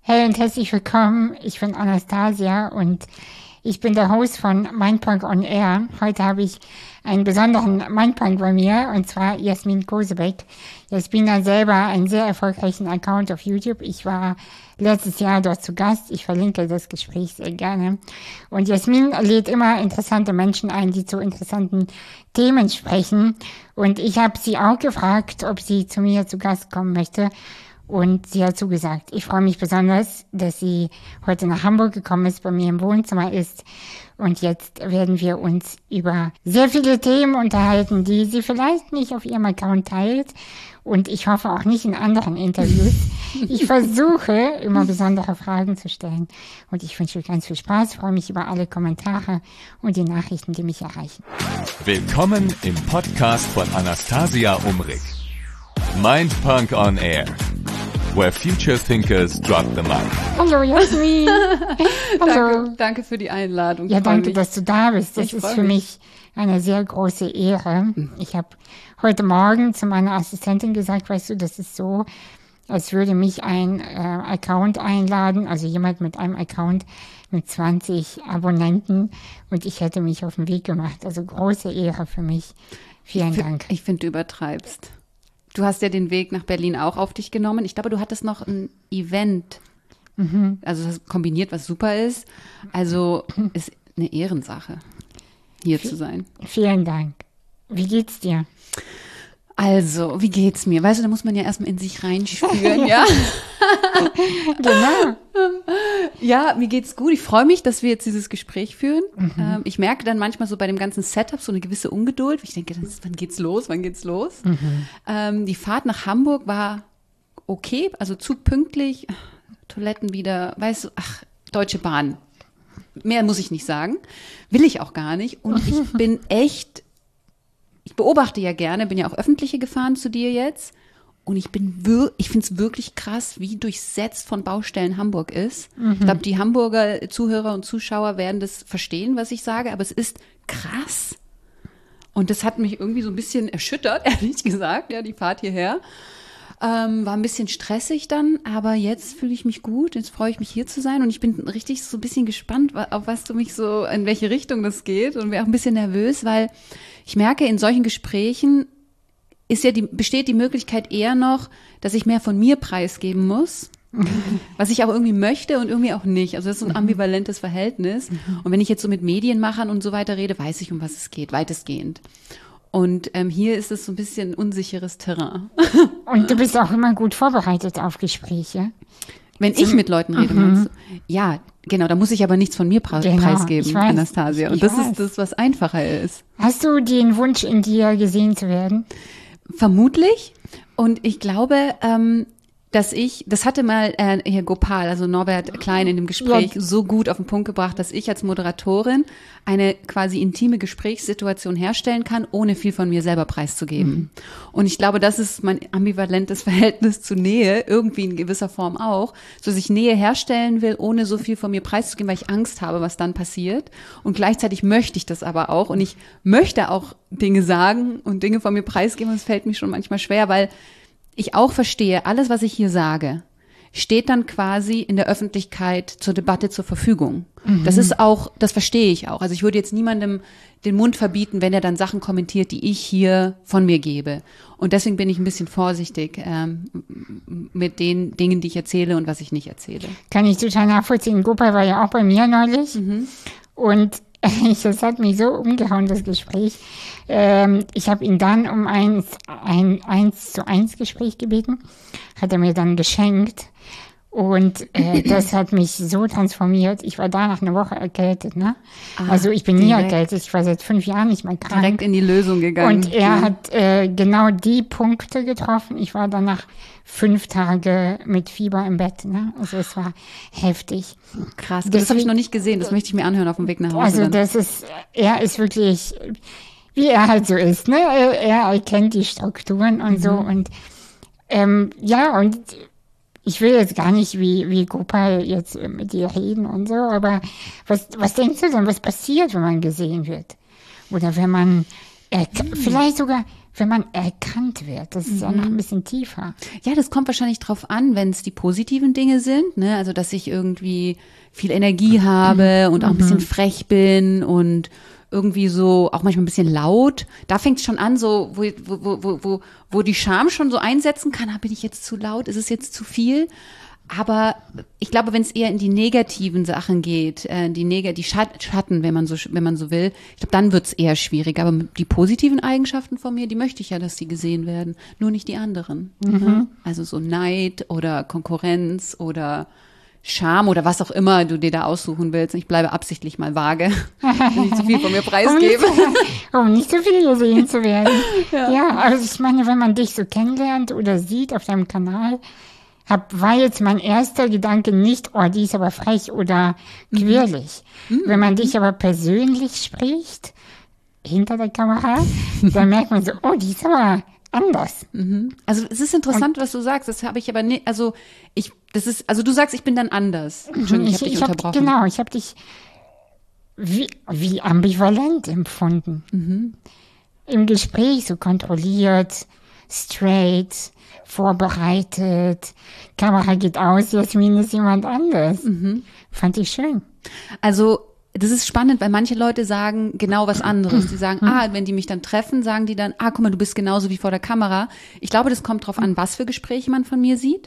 Hey und herzlich willkommen, ich bin Anastasia und ich bin der Host von Mindpunk on Air. Heute habe ich einen besonderen Mindpunk bei mir und zwar Jasmin Kosebeck. Jasmin hat selber einen sehr erfolgreichen Account auf YouTube. Ich war letztes Jahr dort zu Gast. Ich verlinke das Gespräch sehr gerne. Und Jasmin lädt immer interessante Menschen ein, die zu interessanten Themen sprechen. Und ich habe sie auch gefragt, ob sie zu mir zu Gast kommen möchte. Und sie hat zugesagt. Ich freue mich besonders, dass sie heute nach Hamburg gekommen ist, bei mir im Wohnzimmer ist. Und jetzt werden wir uns über sehr viele Themen unterhalten, die sie vielleicht nicht auf ihrem Account teilt. Und ich hoffe auch nicht in anderen Interviews. Ich versuche, immer besondere Fragen zu stellen. Und ich wünsche euch ganz viel Spaß, freue mich über alle Kommentare und die Nachrichten, die mich erreichen. Willkommen im Podcast von Anastasia Umrig. Mindpunk on Air, where future thinkers drop the mic. Hallo Jasmin. Hallo. Danke für die Einladung. Ja, danke, dass du da bist. Das ist für mich eine sehr große Ehre. Ich habe heute Morgen zu meiner Assistentin gesagt, weißt du, das ist so, als würde mich ein Account einladen, also jemand mit einem Account mit 20 Abonnenten und ich hätte mich auf den Weg gemacht. Also große Ehre für mich. Vielen Dank. Ich finde, du übertreibst. Du hast ja den Weg nach Berlin auch auf dich genommen. Ich glaube, du hattest noch ein Event. Also das kombiniert, was super ist. Also ist eine Ehrensache, hier zu sein. Vielen Dank. Wie geht's dir? Also, wie geht's mir? Weißt du, da muss man ja erstmal in sich reinspüren, ja? Genau. Ja, mir geht's gut. Ich freue mich, dass wir jetzt dieses Gespräch führen. Ich merke dann manchmal so bei dem ganzen Setup so eine gewisse Ungeduld. Ich denke, wann geht's los? Wann geht's los? Die Fahrt nach Hamburg war okay, also Zug pünktlich, Toiletten wieder, weißt du, Deutsche Bahn. Mehr muss ich nicht sagen. Will ich auch gar nicht. Und ich bin echt, ich beobachte ja gerne, bin ja auch öffentliche gefahren zu dir jetzt. Und ich finde es wirklich krass, wie durchsetzt von Baustellen Hamburg ist. Ich glaube, die Hamburger Zuhörer und Zuschauer werden das verstehen, was ich sage, aber es ist krass. Und das hat mich irgendwie so ein bisschen erschüttert, ehrlich gesagt, ja, die Fahrt hierher. War ein bisschen stressig dann, aber jetzt fühle ich mich gut, jetzt freue ich mich hier zu sein und ich bin richtig so ein bisschen gespannt, auf was du mich so, in welche Richtung das geht und bin auch ein bisschen nervös, weil ich merke, in solchen Gesprächen besteht die Möglichkeit eher noch, dass ich mehr von mir preisgeben muss, was ich aber irgendwie möchte und irgendwie auch nicht. Also das ist so ein ambivalentes Verhältnis. Und wenn ich jetzt so mit Medienmachern und so weiter rede, weiß ich, um was es geht, weitestgehend. Und hier ist es so ein bisschen unsicheres Terrain. Und du bist auch immer gut vorbereitet auf Gespräche. Wenn ich mit Leuten rede, meinst du? Ja, genau, da muss ich aber nichts von mir preisgeben, Anastasia. Und das ist das, was einfacher ist. Hast du den Wunsch in dir, gesehen zu werden? Vermutlich. Und ich glaube, das hatte mal hier Gopal, also Norbert Klein in dem Gespräch so gut auf den Punkt gebracht, dass ich als Moderatorin eine quasi intime Gesprächssituation herstellen kann, ohne viel von mir selber preiszugeben. Und ich glaube, das ist mein ambivalentes Verhältnis zu Nähe, irgendwie in gewisser Form auch, so dass ich Nähe herstellen will, ohne so viel von mir preiszugeben, weil ich Angst habe, was dann passiert. Und gleichzeitig möchte ich das aber auch und ich möchte auch Dinge sagen und Dinge von mir preisgeben und es fällt mir schon manchmal schwer, weil ich auch verstehe, alles, was ich hier sage, steht dann quasi in der Öffentlichkeit zur Debatte zur Verfügung. Das ist auch, das verstehe ich auch. Also ich würde jetzt niemandem den Mund verbieten, wenn er dann Sachen kommentiert, die ich hier von mir gebe. Und deswegen bin ich ein bisschen vorsichtig mit den Dingen, die ich erzähle und was ich nicht erzähle. Kann ich total nachvollziehen. Gopal war ja auch bei mir neulich. Und das hat mich so umgehauen, das Gespräch. Ich habe ihn dann um ein 1:1 Gespräch gebeten, hat er mir dann geschenkt und das hat mich so transformiert. Ich war danach eine Woche erkältet, ne? Also ich bin nie erkältet, ich war seit 5 Jahren nicht mehr krank. Direkt in die Lösung gegangen. Und er hat genau die Punkte getroffen. Ich war danach 5 Tage mit Fieber im Bett, ne? Also es war heftig. Krass, das habe ich noch nicht gesehen, das möchte ich mir anhören auf dem Weg nach Hause. Also er ist wirklich, wie er halt so ist, ne? Er erkennt die Strukturen und so und und ich will jetzt gar nicht wie Gopal jetzt mit dir reden und so, aber was denkst du denn, was passiert, wenn man gesehen wird? Oder wenn man vielleicht sogar wenn man erkannt wird. Das ist ja noch ein bisschen tiefer. Ja, das kommt wahrscheinlich drauf an, wenn es die positiven Dinge sind, ne? Also, dass ich irgendwie viel Energie habe und auch ein bisschen frech bin und irgendwie so auch manchmal ein bisschen laut. Da fängt es schon an, so wo die Scham schon so einsetzen kann. Bin ich jetzt zu laut? Ist es jetzt zu viel? Aber ich glaube, wenn es eher in die negativen Sachen geht, die Schatten, wenn man so will, ich glaube, dann wird es eher schwierig. Aber die positiven Eigenschaften von mir, die möchte ich ja, dass die gesehen werden, nur nicht die anderen. Also so Neid oder Konkurrenz oder Scham oder was auch immer du dir da aussuchen willst. Ich bleibe absichtlich mal vage, wenn ich zu viel von mir preisgebe. Um nicht so viel gesehen zu werden. Ja, also ich meine, wenn man dich so kennenlernt oder sieht auf deinem Kanal, war jetzt mein erster Gedanke nicht, oh, die ist aber frech oder quirlig. Wenn man dich aber persönlich spricht, hinter der Kamera, dann merkt man so, oh, die ist aber anders. Also es ist interessant, was du sagst. Das habe ich aber nicht, also du sagst, ich bin dann anders. Entschuldigung, ich habe dich unterbrochen. Genau, ich habe dich wie ambivalent empfunden. Im Gespräch so kontrolliert, straight, vorbereitet, Kamera geht aus, Jasmin ist jemand anders. Fand ich schön. Also das ist spannend, weil manche Leute sagen genau was anderes. Die sagen, wenn die mich dann treffen, sagen die dann, guck mal, du bist genauso wie vor der Kamera. Ich glaube, das kommt drauf an, was für Gespräche man von mir sieht.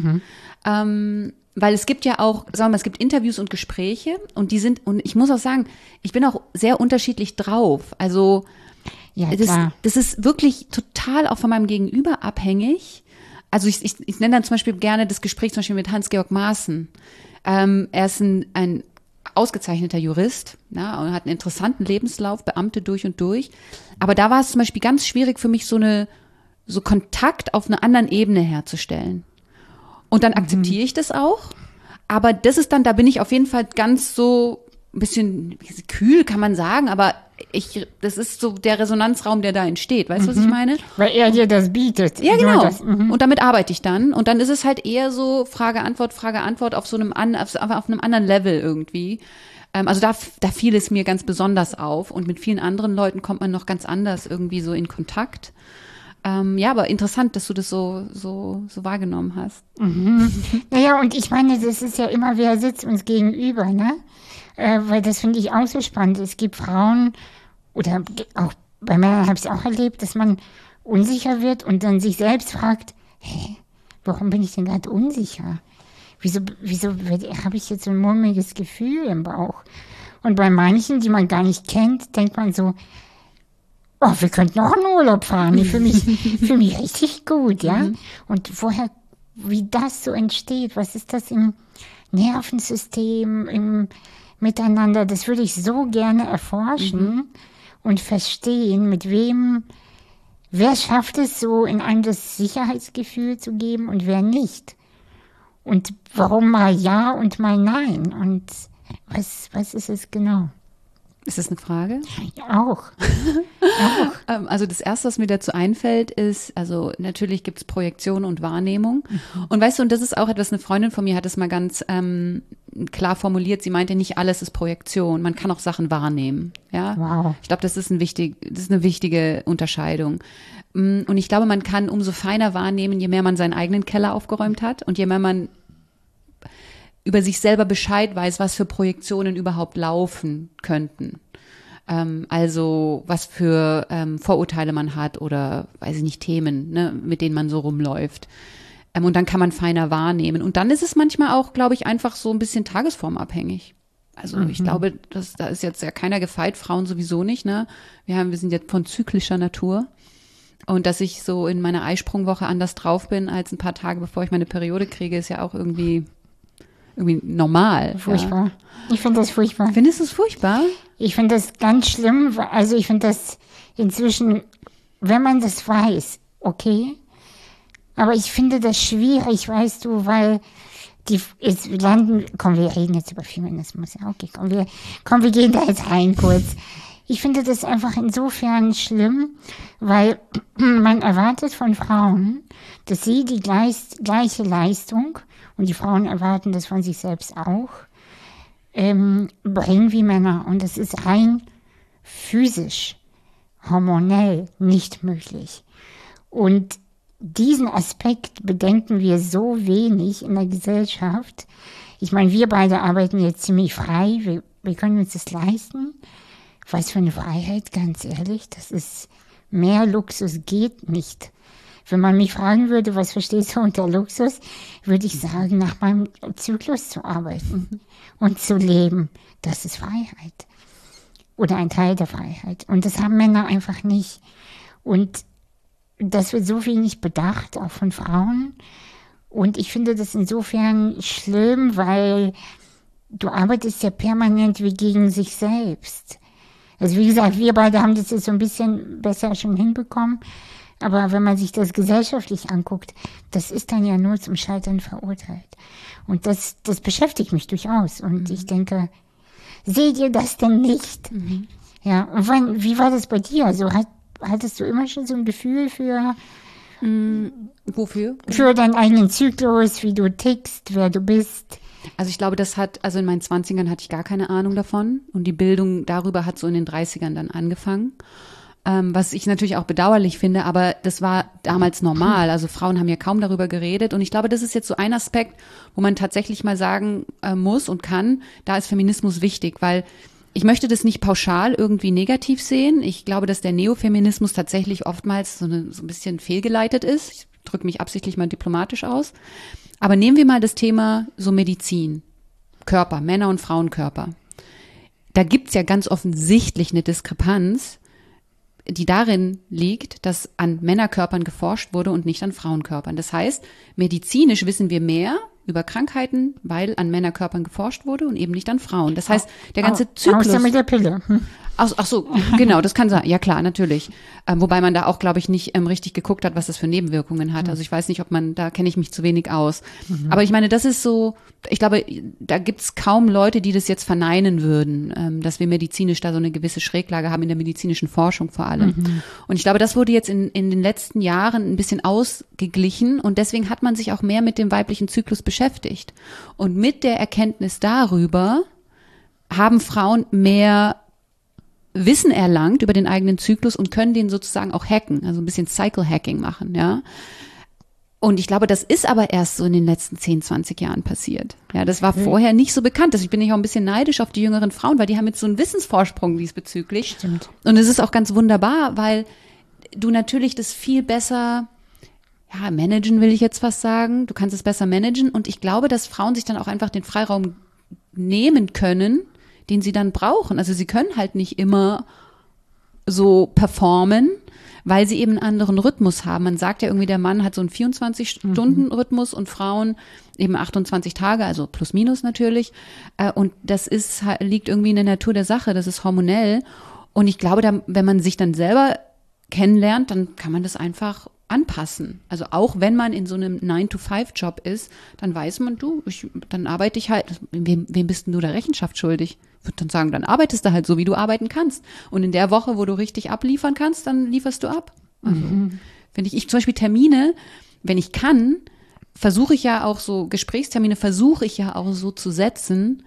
Weil es gibt ja auch, sagen wir mal, es gibt Interviews und Gespräche und und ich muss auch sagen, ich bin auch sehr unterschiedlich drauf. Also ja, das ist wirklich total auch von meinem Gegenüber abhängig. Also ich nenne dann zum Beispiel gerne das Gespräch zum Beispiel mit Hans-Georg Maaßen. Er ist ein ausgezeichneter Jurist, und hat einen interessanten Lebenslauf, Beamte durch und durch. Aber da war es zum Beispiel ganz schwierig für mich, so Kontakt auf einer anderen Ebene herzustellen. Und dann akzeptiere ich das auch. Aber das ist dann, da bin ich auf jeden Fall ganz so ein bisschen kühl, kann man sagen, aber das ist so der Resonanzraum, der da entsteht. Weißt du, was ich meine? Weil er dir das bietet. Ja, genau. Und damit arbeite ich dann. Und dann ist es halt eher so Frage-Antwort auf so einem auf einem anderen Level irgendwie. Also da fiel es mir ganz besonders auf. Und mit vielen anderen Leuten kommt man noch ganz anders irgendwie so in Kontakt. Ja, aber interessant, dass du das so wahrgenommen hast. Naja, und ich meine, das ist ja immer, wer sitzt uns gegenüber, ne? Weil das finde ich auch so spannend. Es gibt Frauen, oder auch bei Männern habe ich es auch erlebt, dass man unsicher wird und dann sich selbst fragt, warum bin ich denn gerade unsicher? Wieso habe ich jetzt so ein mulmiges Gefühl im Bauch? Und bei manchen, die man gar nicht kennt, denkt man so, oh, wir könnten auch in Urlaub fahren. Ich fühle mich richtig gut, ja? Und wie das so entsteht, was ist das im Nervensystem, im Miteinander, das würde ich so gerne erforschen und verstehen, wer schafft es so, in einem das Sicherheitsgefühl zu geben und wer nicht. Und warum mal ja und mal nein? Und was ist es genau? Ist das eine Frage? Ja, auch. Also das Erste, was mir dazu einfällt, ist, also natürlich gibt es Projektion und Wahrnehmung. Und weißt du, und das ist auch etwas, eine Freundin von mir hat es mal ganz klar formuliert. Sie meinte, nicht alles ist Projektion. Man kann auch Sachen wahrnehmen. Ja? Wow. Ich glaube, das ist eine wichtige Unterscheidung. Und ich glaube, man kann umso feiner wahrnehmen, je mehr man seinen eigenen Keller aufgeräumt hat und je mehr man über sich selber Bescheid weiß, was für Projektionen überhaupt laufen könnten. Also was für Vorurteile man hat oder, weiß ich nicht, Themen, ne, mit denen man so rumläuft. Und dann kann man feiner wahrnehmen. Und dann ist es manchmal auch, glaube ich, einfach so ein bisschen tagesformabhängig. Also ich glaube, da ist jetzt ja keiner gefeit, Frauen sowieso nicht. Ne? Wir sind jetzt von zyklischer Natur. Und dass ich so in meiner Eisprungwoche anders drauf bin als ein paar Tage, bevor ich meine Periode kriege, ist ja auch irgendwie normal. Furchtbar. Ja. Ich finde das furchtbar. Findest du es furchtbar? Ich finde das ganz schlimm. Also ich finde das inzwischen, wenn man das weiß, okay. Aber ich finde das schwierig, weißt du, weil wir reden jetzt über Feminismus. Ja, okay, wir gehen da jetzt rein kurz. Ich finde das einfach insofern schlimm, weil man erwartet von Frauen, dass sie die gleiche Leistung, und die Frauen erwarten das von sich selbst auch, bringen wie Männer. Und das ist rein physisch. hormonell nicht möglich. Und diesen Aspekt bedenken wir so wenig in der Gesellschaft. Ich meine, wir beide arbeiten jetzt ziemlich frei. Wir können uns das leisten. Was für eine Freiheit, ganz ehrlich. Das ist mehr Luxus geht nicht. Wenn man mich fragen würde, was verstehst du unter Luxus, würde ich sagen, nach meinem Zyklus zu arbeiten und zu leben. Das ist Freiheit. Oder ein Teil der Freiheit. Und das haben Männer einfach nicht. Und das wird so wenig bedacht, auch von Frauen. Und ich finde das insofern schlimm, weil du arbeitest ja permanent wie gegen sich selbst. Also wie gesagt, wir beide haben das jetzt so ein bisschen besser schon hinbekommen. Aber wenn man sich das gesellschaftlich anguckt, das ist dann ja nur zum Scheitern verurteilt. Und das beschäftigt mich durchaus. Und ich denke, seht ihr das denn nicht? Ja, und wie war das bei dir? Also hattest du immer schon so ein Gefühl für wofür? Für deinen eigenen Zyklus, wie du tickst, wer du bist? Also ich glaube, also in meinen 20ern hatte ich gar keine Ahnung davon. Und die Bildung darüber hat so in den 30ern dann angefangen. Was ich natürlich auch bedauerlich finde, aber das war damals normal. Also Frauen haben ja kaum darüber geredet. Und ich glaube, das ist jetzt so ein Aspekt, wo man tatsächlich mal sagen muss und kann, da ist Feminismus wichtig, weil ich möchte das nicht pauschal irgendwie negativ sehen. Ich glaube, dass der Neofeminismus tatsächlich oftmals so ein bisschen fehlgeleitet ist. Ich drücke mich absichtlich mal diplomatisch aus. Aber nehmen wir mal das Thema so Medizin, Körper, Männer- und Frauenkörper. Da gibt's ja ganz offensichtlich eine Diskrepanz, die darin liegt, dass an Männerkörpern geforscht wurde und nicht an Frauenkörpern. Das heißt, medizinisch wissen wir mehr über Krankheiten, weil an Männerkörpern geforscht wurde und eben nicht an Frauen. Das heißt, der ganze Zyklus... Außer mit der Pille. Ach so, genau, das kann sein. Ja klar, natürlich. Wobei man da auch, glaube ich, nicht richtig geguckt hat, was das für Nebenwirkungen hat. Also ich weiß nicht, da kenne ich mich zu wenig aus. Aber ich meine, das ist so, ich glaube, da gibt's kaum Leute, die das jetzt verneinen würden, dass wir medizinisch da so eine gewisse Schräglage haben, in der medizinischen Forschung vor allem. Und ich glaube, das wurde jetzt in den letzten Jahren ein bisschen ausgeglichen und deswegen hat man sich auch mehr mit dem weiblichen Zyklus beschäftigt. Und mit der Erkenntnis darüber haben Frauen mehr Wissen erlangt über den eigenen Zyklus und können den sozusagen auch hacken, also ein bisschen Cycle-Hacking machen, ja. Und ich glaube, das ist aber erst so in den letzten 10, 20 Jahren passiert. Ja, das war vorher nicht so bekannt. Also ich bin auch ein bisschen neidisch auf die jüngeren Frauen, weil die haben jetzt so einen Wissensvorsprung diesbezüglich. Stimmt. Und es ist auch ganz wunderbar, weil du natürlich das viel besser, ja, managen will ich jetzt fast sagen. Du kannst es besser managen. Und ich glaube, dass Frauen sich dann auch einfach den Freiraum nehmen können, den sie dann brauchen. Also sie können halt nicht immer so performen, weil sie eben einen anderen Rhythmus haben. Man sagt ja irgendwie, der Mann hat so einen 24-Stunden-Rhythmus und Frauen eben 28 Tage, also plus minus natürlich. Und das liegt irgendwie in der Natur der Sache, das ist hormonell. Und ich glaube, wenn man sich dann selber kennenlernt, dann kann man das einfach anpassen. Also auch wenn man in so einem 9-to-5-Job ist, dann weiß man, dann arbeite ich halt, wem bist denn du der Rechenschaft schuldig? Ich würde dann sagen, dann arbeitest du halt so, wie du arbeiten kannst. Und in der Woche, wo du richtig abliefern kannst, dann lieferst du ab. Also finde ich zum Beispiel Termine, wenn ich kann, versuche ich ja auch so, Gesprächstermine versuche ich ja auch so zu setzen,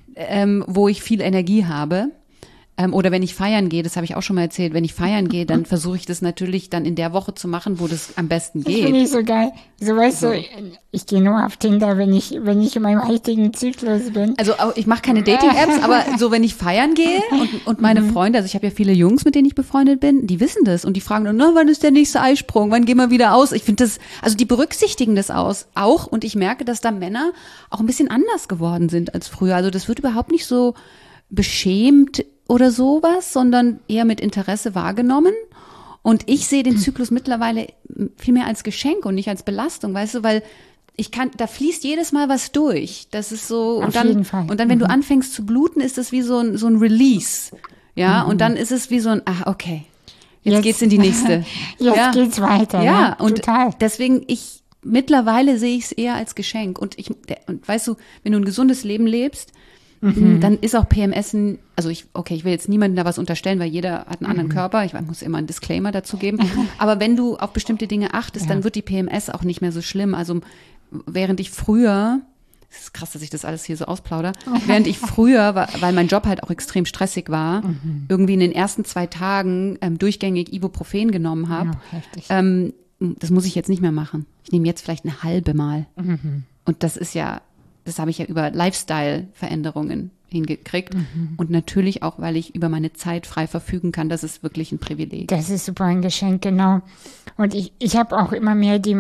wo ich viel Energie habe. Oder wenn ich feiern gehe, das habe ich auch schon mal erzählt, wenn ich feiern gehe, dann versuche ich das natürlich dann in der Woche zu machen, wo das am besten geht. Das finde ich so geil. So weißt du, ich gehe nur auf Tinder, wenn ich in meinem richtigen Zyklus bin. Also ich mache keine Dating-Apps, aber so wenn ich feiern gehe und meine Freunde, also ich habe ja viele Jungs, mit denen ich befreundet bin, die wissen das und die fragen dann, wann ist der nächste Eisprung, wann gehen wir wieder aus? Ich finde das, also die berücksichtigen das auch und ich merke, dass da Männer auch ein bisschen anders geworden sind als früher. Also das wird überhaupt nicht so beschämt oder sowas, sondern eher mit Interesse wahrgenommen. Und ich sehe den Zyklus mittlerweile viel mehr als Geschenk und nicht als Belastung, weißt du, weil da fließt jedes Mal was durch. Das ist so, Auf jeden Fall. Und dann, wenn du anfängst zu bluten, ist es wie so ein Release. Ja, und dann ist es wie so ein, okay, jetzt geht's in die nächste. Jetzt geht's weiter. Ja, und total. deswegen mittlerweile sehe ich es eher als Geschenk. Und weißt du, wenn du ein gesundes Leben lebst, dann ist auch PMS also ich will jetzt niemandem da was unterstellen, weil jeder hat einen anderen Körper. Ich muss immer einen Disclaimer dazu geben. Aber wenn du auf bestimmte Dinge achtest, dann wird die PMS auch nicht mehr so schlimm. Also während ich früher es ist krass, dass ich das alles hier so ausplaudere, während ich früher, weil mein Job halt auch extrem stressig war, irgendwie in den ersten 2 Tagen durchgängig Ibuprofen genommen habe. Ja, heftig. Das muss ich jetzt nicht mehr machen. Ich nehme jetzt vielleicht eine halbe Mal. Und das habe ich ja über Lifestyle-Veränderungen hingekriegt. Und natürlich auch, weil ich über meine Zeit frei verfügen kann. Das ist wirklich ein Privileg. Das ist super ein Geschenk, genau. Und ich habe auch immer mehr die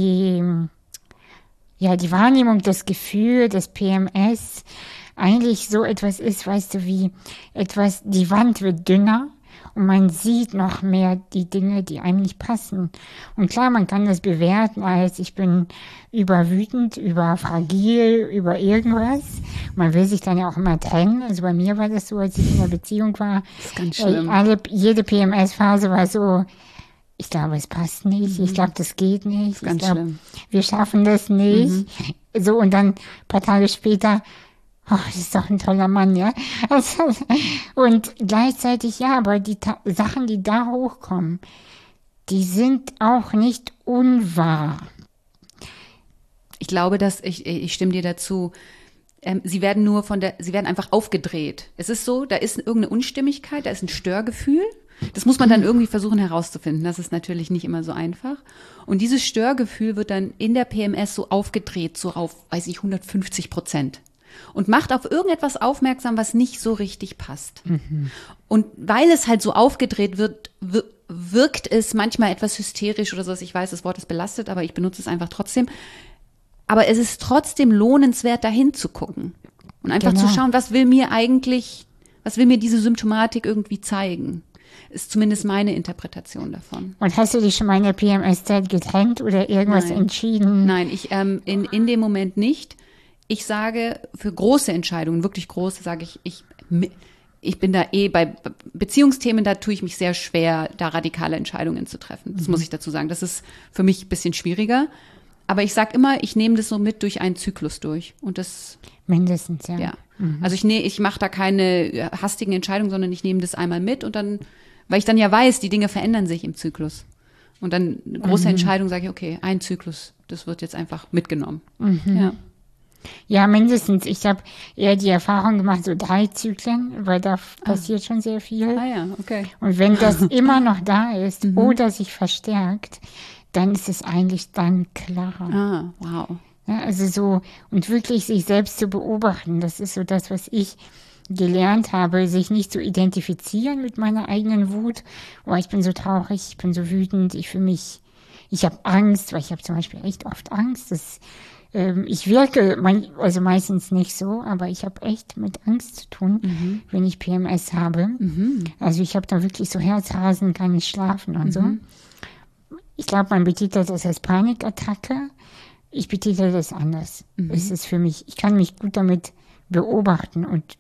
Wahrnehmung, das Gefühl, dass PMS eigentlich so etwas ist, weißt du, wie etwas, die Wand wird dünner und man sieht noch mehr die Dinge, die einem nicht passen. Und klar, man kann das bewerten als ich bin überwütend, überfragil, über irgendwas. Man will sich dann ja auch immer trennen. Also bei mir war das so, als ich in der Beziehung war. Das ist ganz schlimm. Jede PMS-Phase war so, ich glaube, es passt nicht. Ich glaube, das geht nicht. Ganz ich glaube, schlimm. wir schaffen das nicht. So, und dann ein paar Tage später, das ist doch ein toller Mann, ja. Also, und gleichzeitig, ja, aber die Sachen, die da hochkommen, die sind auch nicht unwahr. Ich glaube, dass ich stimme dir dazu. Sie werden einfach aufgedreht. Es ist so, da ist irgendeine Unstimmigkeit, da ist ein Störgefühl. Das muss man dann irgendwie versuchen herauszufinden. Das ist natürlich nicht immer so einfach. Und dieses Störgefühl wird dann in der PMS so aufgedreht, so auf, 150%. Und macht auf irgendetwas aufmerksam, was nicht so richtig passt. Und weil es halt so aufgedreht wird, wirkt es manchmal etwas hysterisch oder so. Ich weiß, das Wort ist belastet, aber ich benutze es einfach trotzdem. Aber es ist trotzdem lohnenswert, dahin zu gucken. Und einfach zu schauen, was will mir diese Symptomatik irgendwie zeigen? Ist zumindest meine Interpretation davon. Und hast du dich schon mal in der PMS-Zeit getrennt oder irgendwas entschieden? Nein, ich in dem Moment nicht. Ich sage, für große Entscheidungen, wirklich große, sage ich bin da bei Beziehungsthemen, da tue ich mich sehr schwer, da radikale Entscheidungen zu treffen. Das muss ich dazu sagen. Das ist für mich ein bisschen schwieriger. Aber ich sage immer, ich nehme das so mit durch einen Zyklus durch. Und das mindestens, ja. Ja. Also ich mache da keine hastigen Entscheidungen, sondern ich nehme das einmal mit und dann, weil ich dann ja weiß, die Dinge verändern sich im Zyklus. Und dann eine große Entscheidung sage ich, okay, ein Zyklus, das wird jetzt einfach mitgenommen. Ja. Ja, mindestens. Ich habe eher die Erfahrung gemacht, so 3 Zyklen, weil da passiert schon sehr viel. Ah ja, okay. Und wenn das immer noch da ist oder sich verstärkt, dann ist es eigentlich dann klarer. Ah, wow. Ja, also so, und wirklich sich selbst zu beobachten, das ist so das, was ich gelernt habe, sich nicht zu identifizieren mit meiner eigenen Wut. Oh, ich bin so traurig, ich bin so wütend, ich habe Angst, weil ich habe zum Beispiel echt oft Angst, dass ich wirke, also meistens nicht so, aber ich habe echt mit Angst zu tun, wenn ich PMS habe. Also ich habe da wirklich so Herzrasen, kann nicht schlafen und so. Ich glaube, man betitelt das als Panikattacke. Ich betitel das anders. Es ist für mich, ich kann mich gut damit beobachten und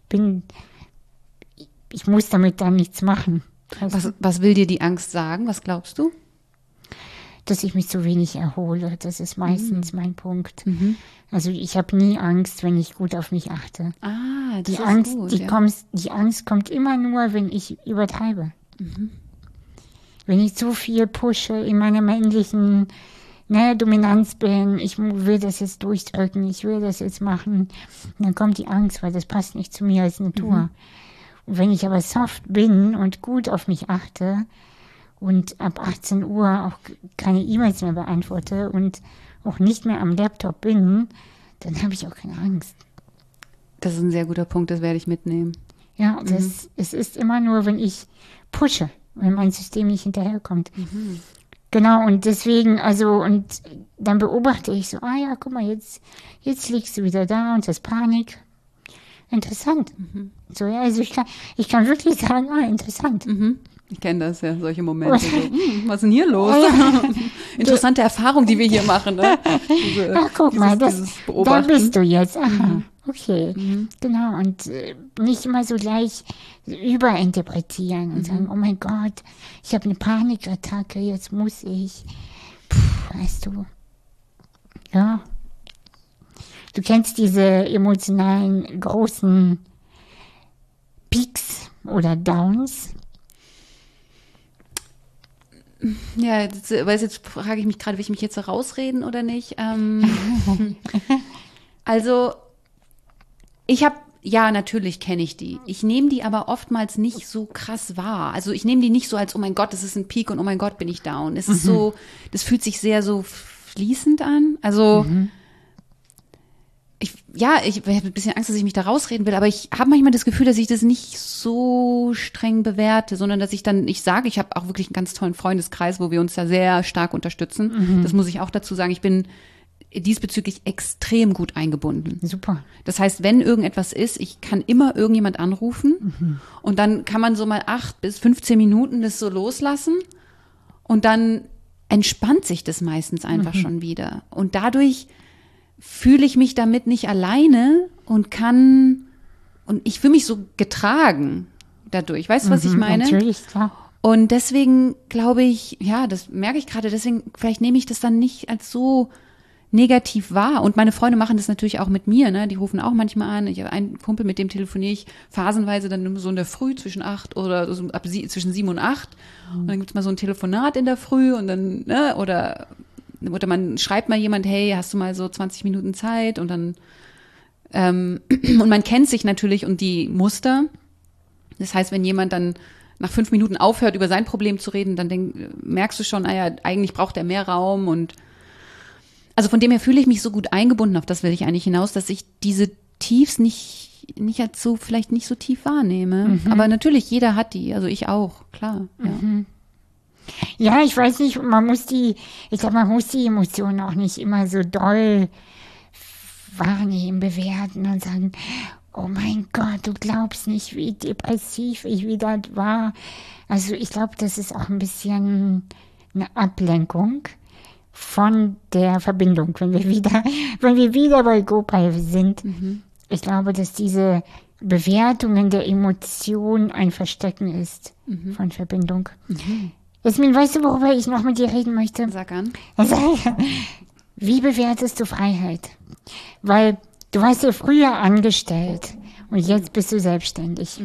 ich muss damit dann nichts machen. Was will dir die Angst sagen? Was glaubst du? Dass ich mich zu wenig erhole. Das ist meistens mein Punkt. Also ich habe nie Angst, wenn ich gut auf mich achte. Ah, das die ist Angst, gut. Die Angst kommt immer nur, wenn ich übertreibe. Wenn ich zu viel pushe in meiner männlichen Dominanz bin, ich will das jetzt durchdrücken, ich will das jetzt machen, dann kommt die Angst, weil das passt nicht zu mir als Natur. Und wenn ich aber soft bin und gut auf mich achte und ab 18 Uhr auch keine E-Mails mehr beantworte und auch nicht mehr am Laptop bin, dann habe ich auch keine Angst. Das ist ein sehr guter Punkt, das werde ich mitnehmen. Ja, es ist immer nur, wenn ich pushe, wenn mein System nicht hinterherkommt. Genau, und deswegen, und dann beobachte ich so, ja, guck mal, jetzt liegst du wieder da und hast Panik. Interessant. So, ja, also ich kann wirklich sagen, interessant. Ich kenne das ja, solche Momente. So, was ist denn hier los? Interessante Erfahrung, die wir hier machen. Ne? Guck mal, da bist du jetzt. Aha, okay. Genau, und nicht immer so gleich überinterpretieren und sagen, oh mein Gott, ich habe eine Panikattacke, jetzt muss ich. Weißt du. Ja. Du kennst diese emotionalen großen Peaks oder Downs. Ja, jetzt frage ich mich gerade, will ich mich jetzt rausreden oder nicht? Also, natürlich kenne ich die. Ich nehme die aber oftmals nicht so krass wahr. Also ich nehme die nicht so als, oh mein Gott, das ist ein Peak und oh mein Gott, bin ich down. Es ist so, das fühlt sich sehr so fließend an. Also ich habe ein bisschen Angst, dass ich mich da rausreden will, aber ich habe manchmal das Gefühl, dass ich das nicht so streng bewerte, sondern dass ich sage, ich habe auch wirklich einen ganz tollen Freundeskreis, wo wir uns da sehr stark unterstützen. Das muss ich auch dazu sagen. Ich bin diesbezüglich extrem gut eingebunden. Super. Das heißt, wenn irgendetwas ist, ich kann immer irgendjemand anrufen und dann kann man so mal 8 bis 15 Minuten das so loslassen und dann entspannt sich das meistens einfach schon wieder. Und dadurch fühle ich mich damit nicht alleine und ich fühle mich so getragen dadurch. Weißt du, was ich meine? Natürlich, klar. Und deswegen glaube ich, das merke ich gerade, deswegen vielleicht nehme ich das dann nicht als so negativ wahr. Und meine Freunde machen das natürlich auch mit mir, ne? Die rufen auch manchmal an. Ich habe einen Kumpel, mit dem telefoniere ich phasenweise dann so in der Früh zwischen 8 oder so zwischen 7 und 8. Und dann gibt es mal so ein Telefonat in der Früh und dann, ne? Oder man schreibt mal jemand, hey, hast du mal so 20 Minuten Zeit? Und dann, und man kennt sich natürlich und die Muster. Das heißt, wenn jemand dann nach 5 Minuten aufhört, über sein Problem zu reden, dann merkst du schon, eigentlich braucht er mehr Raum und also von dem her fühle ich mich so gut eingebunden, auf das will ich eigentlich hinaus, dass ich diese Tiefs nicht als so, vielleicht nicht so tief wahrnehme. Aber natürlich, jeder hat die, also ich auch, klar. Ja, ich weiß nicht, man muss die Emotionen auch nicht immer so doll wahrnehmen, bewerten und sagen, oh mein Gott, du glaubst nicht, wie depressiv ich wieder war. Also ich glaube, das ist auch ein bisschen eine Ablenkung von der Verbindung, wenn wir wieder bei Gopal sind. Ich glaube, dass diese Bewertungen der Emotionen ein Verstecken ist von Verbindung. Jasmin, weißt du, worüber ich noch mit dir reden möchte? Sag an. Wie bewertest du Freiheit? Weil du warst ja früher angestellt und jetzt bist du selbstständig.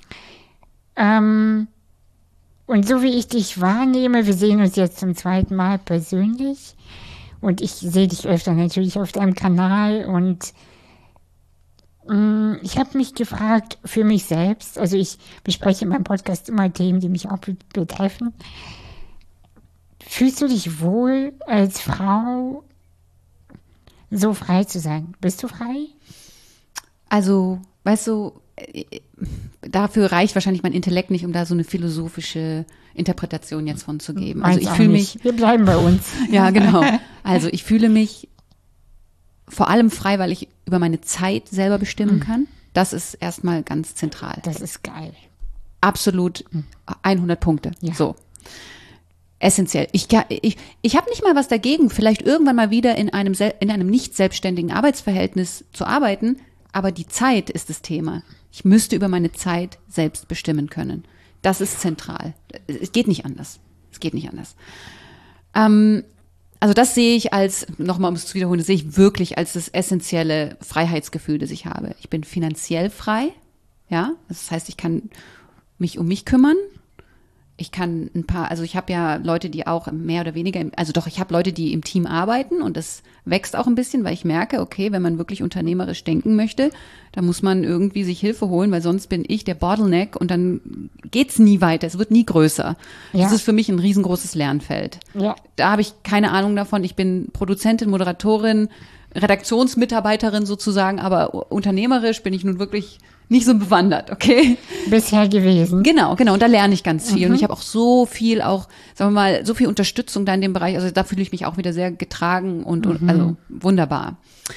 Und so wie ich dich wahrnehme, wir sehen uns jetzt zum 2. Mal persönlich und ich sehe dich öfter natürlich auf deinem Kanal und ich habe mich gefragt für mich selbst, also ich bespreche in meinem Podcast immer Themen, die mich auch betreffen. Fühlst du dich wohl als Frau, so frei zu sein? Bist du frei? Also, weißt du, dafür reicht wahrscheinlich mein Intellekt nicht, um da so eine philosophische Interpretation jetzt von zu geben. Also ich fühle mich. Wir bleiben bei uns. Ja, genau. Also ich fühle mich vor allem frei, weil ich über meine Zeit selber bestimmen kann. Das ist erstmal ganz zentral. Das ist geil. Absolut 100 Punkte. Ja. So. Essentiell. Ich habe nicht mal was dagegen, vielleicht irgendwann mal wieder in einem nicht selbstständigen Arbeitsverhältnis zu arbeiten, aber die Zeit ist das Thema. Ich müsste über meine Zeit selbst bestimmen können. Das ist zentral. Es geht nicht anders. Also das sehe ich nochmal um es zu wiederholen, das sehe ich wirklich als das essentielle Freiheitsgefühl, das ich habe. Ich bin finanziell frei, ja. Das heißt, ich kann mich um mich kümmern. Ich habe ja Leute, die auch mehr oder weniger, ich habe Leute, die im Team arbeiten und das wächst auch ein bisschen, weil ich merke, okay, wenn man wirklich unternehmerisch denken möchte, da muss man irgendwie sich Hilfe holen, weil sonst bin ich der Bottleneck und dann geht's nie weiter, es wird nie größer. Ja. Das ist für mich ein riesengroßes Lernfeld. Ja. Da habe ich keine Ahnung davon. Ich bin Produzentin, Moderatorin, Redaktionsmitarbeiterin sozusagen, aber unternehmerisch bin ich nun wirklich nicht so bewandert, okay? Bisher gewesen. Genau. Und da lerne ich ganz viel. Und ich habe auch so viel so viel Unterstützung da in dem Bereich. Also da fühle ich mich auch wieder sehr getragen und also wunderbar.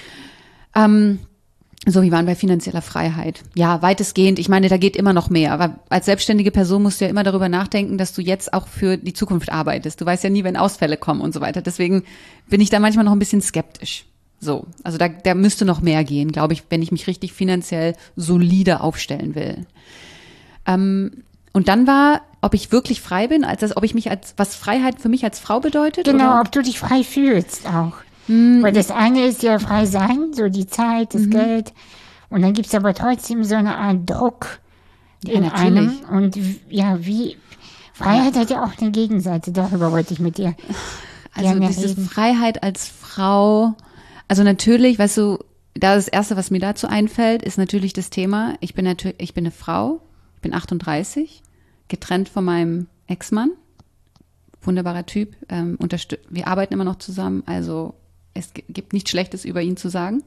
So, wir waren bei finanzieller Freiheit. Ja, weitestgehend. Ich meine, da geht immer noch mehr. Aber als selbstständige Person musst du ja immer darüber nachdenken, dass du jetzt auch für die Zukunft arbeitest. Du weißt ja nie, wenn Ausfälle kommen und so weiter. Deswegen bin ich da manchmal noch ein bisschen skeptisch. So, also da müsste noch mehr gehen, glaube ich, wenn ich mich richtig finanziell solide aufstellen will. Und dann war, ob ich wirklich frei bin, ob ich mich was Freiheit für mich als Frau bedeutet? Genau, oder? ob du dich frei fühlst auch. Weil das eine ist ja frei sein, so die Zeit, das Geld. Und dann gibt's aber trotzdem so eine Art Druck in einem. Und Freiheit hat ja auch eine Gegenseite, darüber wollte ich mit dir gerne reden. Freiheit als Frau. Also natürlich, weißt du, das Erste, was mir dazu einfällt, ist natürlich das Thema, ich bin eine Frau, ich bin 38, getrennt von meinem Ex-Mann, wunderbarer Typ, wir arbeiten immer noch zusammen, also es gibt nichts Schlechtes über ihn zu sagen.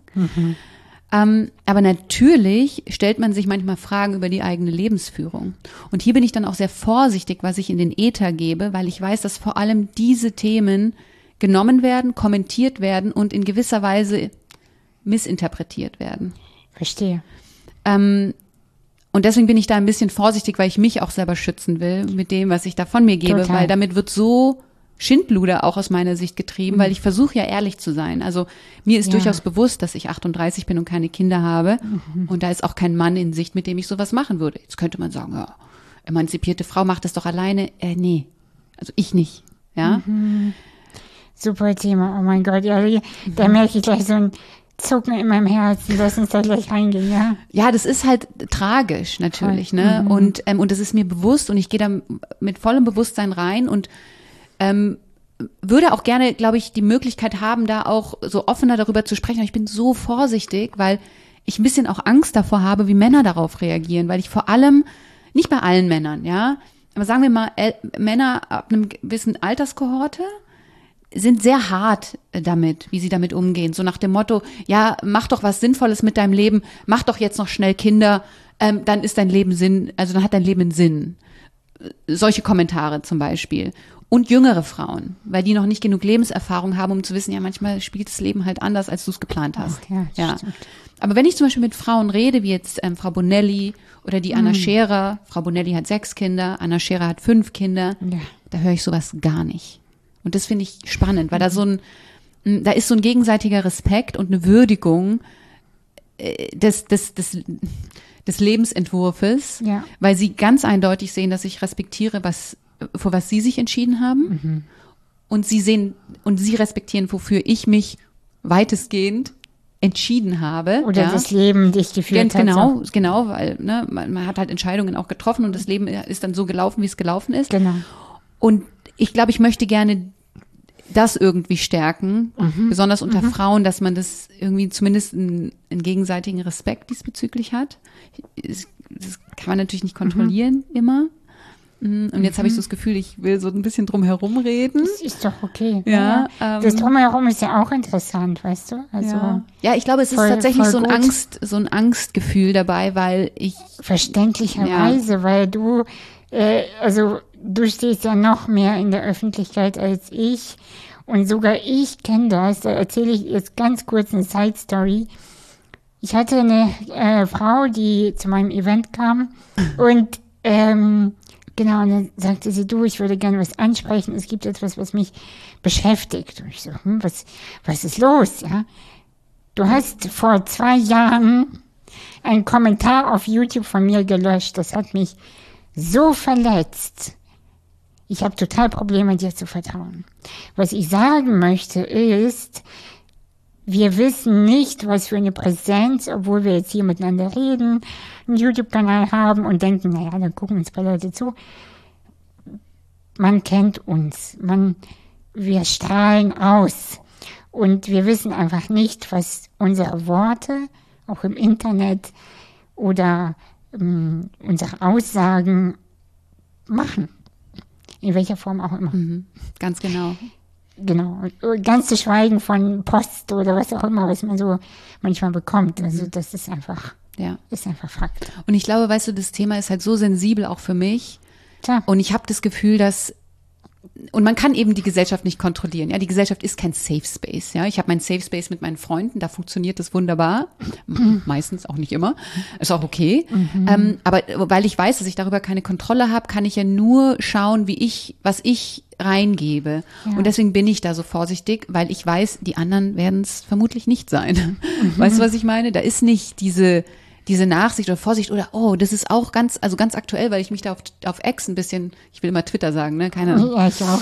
Aber natürlich stellt man sich manchmal Fragen über die eigene Lebensführung. Und hier bin ich dann auch sehr vorsichtig, was ich in den Äther gebe, weil ich weiß, dass vor allem diese Themen genommen werden, kommentiert werden und in gewisser Weise missinterpretiert werden. Verstehe. Und deswegen bin ich da ein bisschen vorsichtig, weil ich mich auch selber schützen will mit dem, was ich da von mir gebe, Total. weil damit wird so Schindluder auch aus meiner Sicht getrieben, weil ich versuche ja ehrlich zu sein. Also mir ist durchaus bewusst, dass ich 38 bin und keine Kinder habe und da ist auch kein Mann in Sicht, mit dem ich sowas machen würde. Jetzt könnte man sagen, ja, emanzipierte Frau macht das doch alleine. Nee, also ich nicht. Ja. Super Thema, oh mein Gott. Ja, da merke ich gleich so ein Zucken in meinem Herzen. Lass uns da gleich reingehen, ja? Ja, das ist halt tragisch natürlich, ne? Und das ist mir bewusst und ich gehe da mit vollem Bewusstsein rein und würde auch gerne, glaube ich, die Möglichkeit haben, da auch so offener darüber zu sprechen. Aber ich bin so vorsichtig, weil ich ein bisschen auch Angst davor habe, wie Männer darauf reagieren, weil ich vor allem, nicht bei allen Männern, ja, aber sagen wir mal, Männer ab einem gewissen Alterskohorte sind sehr hart damit, wie sie damit umgehen. So nach dem Motto, ja, mach doch was Sinnvolles mit deinem Leben, mach doch jetzt noch schnell Kinder, dann ist dein Leben dann hat dein Leben einen Sinn. Solche Kommentare zum Beispiel. Und jüngere Frauen, weil die noch nicht genug Lebenserfahrung haben, um zu wissen, ja, manchmal spielt das Leben halt anders, als du es geplant hast. Ach, ja, ja. stimmt. Aber wenn ich zum Beispiel mit Frauen rede, wie jetzt Frau Bonelli oder die Anna Scherer, Frau Bonelli hat 6 Kinder, Anna Scherer hat 5 Kinder, Ja. da höre ich sowas gar nicht. Und das finde ich spannend, weil da ist so ein gegenseitiger Respekt und eine Würdigung des Lebensentwurfes, Ja. weil sie ganz eindeutig sehen, dass ich respektiere, vor was sie sich entschieden haben. Und sie respektieren, wofür ich mich weitestgehend entschieden habe. Oder das Leben dich geführt hat. So. Genau, weil man hat halt Entscheidungen auch getroffen und das Leben ist dann so gelaufen, wie es gelaufen ist. Genau. Und ich glaube, ich möchte gerne das irgendwie stärken, besonders unter Frauen, dass man das irgendwie zumindest einen gegenseitigen Respekt diesbezüglich hat. Das kann man natürlich nicht kontrollieren immer. Und jetzt habe ich so das Gefühl, ich will so ein bisschen drum herum reden. Das ist doch okay. Ja, das Drumherum ist ja auch interessant, weißt du? Also ja, ich glaube, es ist voll- tatsächlich voll so ein Angstgefühl dabei, weil ich verständlicherweise, weil du stehst ja noch mehr in der Öffentlichkeit als ich und sogar ich kenne das. Da erzähle ich jetzt ganz kurz eine Side-Story. Ich hatte eine Frau, die zu meinem Event kam und genau, und dann sagte sie, du, ich würde gerne was ansprechen. Es gibt etwas, was mich beschäftigt. Und ich so, was ist los? Ja? Du hast vor 2 Jahren einen Kommentar auf YouTube von mir gelöscht. Das hat mich so verletzt. Ich habe total Probleme, dir zu vertrauen. Was ich sagen möchte ist, wir wissen nicht, was für eine Präsenz, obwohl wir jetzt hier miteinander reden, einen YouTube-Kanal haben und denken, naja, dann gucken uns ein paar Leute zu. Man kennt uns. Wir strahlen aus. Und wir wissen einfach nicht, was unsere Worte, auch im Internet, oder unsere Aussagen machen. In welcher Form auch immer. ganz genau. Genau. Ganz zu schweigen von Post oder was auch immer, was man so manchmal bekommt. Also das ist einfach Fakt. Und ich glaube, weißt du, das Thema ist halt so sensibel auch für mich. Klar. Und ich habe das Gefühl, und man kann eben die Gesellschaft nicht kontrollieren. Ja, die Gesellschaft ist kein Safe Space. Ja, ich habe meinen Safe Space mit meinen Freunden, da funktioniert das wunderbar. Meistens, auch nicht immer. Ist auch okay. Aber weil ich weiß, dass ich darüber keine Kontrolle habe, kann ich ja nur schauen, was ich reingebe. Ja. Und deswegen bin ich da so vorsichtig, weil ich weiß, die anderen werden es vermutlich nicht sein. Weißt du, was ich meine? Da ist nicht diese Nachsicht oder Vorsicht oder, das ist auch ganz aktuell, weil ich mich da auf X ein bisschen, ich will immer Twitter sagen, ne, keine Ahnung. Ja, ich auch.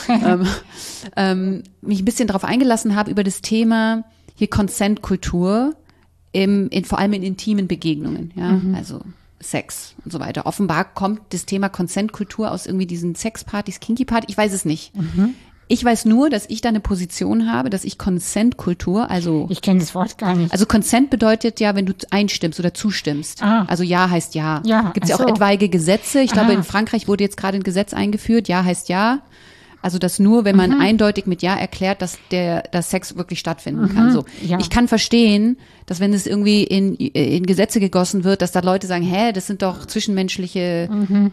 Mich ein bisschen darauf eingelassen habe über das Thema hier Consent-Kultur, vor allem in intimen Begegnungen, ja, also Sex und so weiter. Offenbar kommt das Thema Consent-Kultur aus irgendwie diesen Sexpartys, Kinky-Party, ich weiß es nicht. Ich weiß nur, dass ich da eine Position habe, dass ich Consent-Kultur, also Ich kenne das Wort gar nicht. also Consent bedeutet ja, wenn du einstimmst oder zustimmst. Ah. Also ja heißt ja. Ja, Gibt es ja ach auch so. etwaige Gesetze. Ich glaube, in Frankreich wurde jetzt gerade ein Gesetz eingeführt, ja heißt ja. Also dass nur, wenn man eindeutig mit ja erklärt, dass Sex wirklich stattfinden kann. So. Ja. Ich kann verstehen, dass wenn es irgendwie in Gesetze gegossen wird, dass da Leute sagen, das sind doch zwischenmenschliche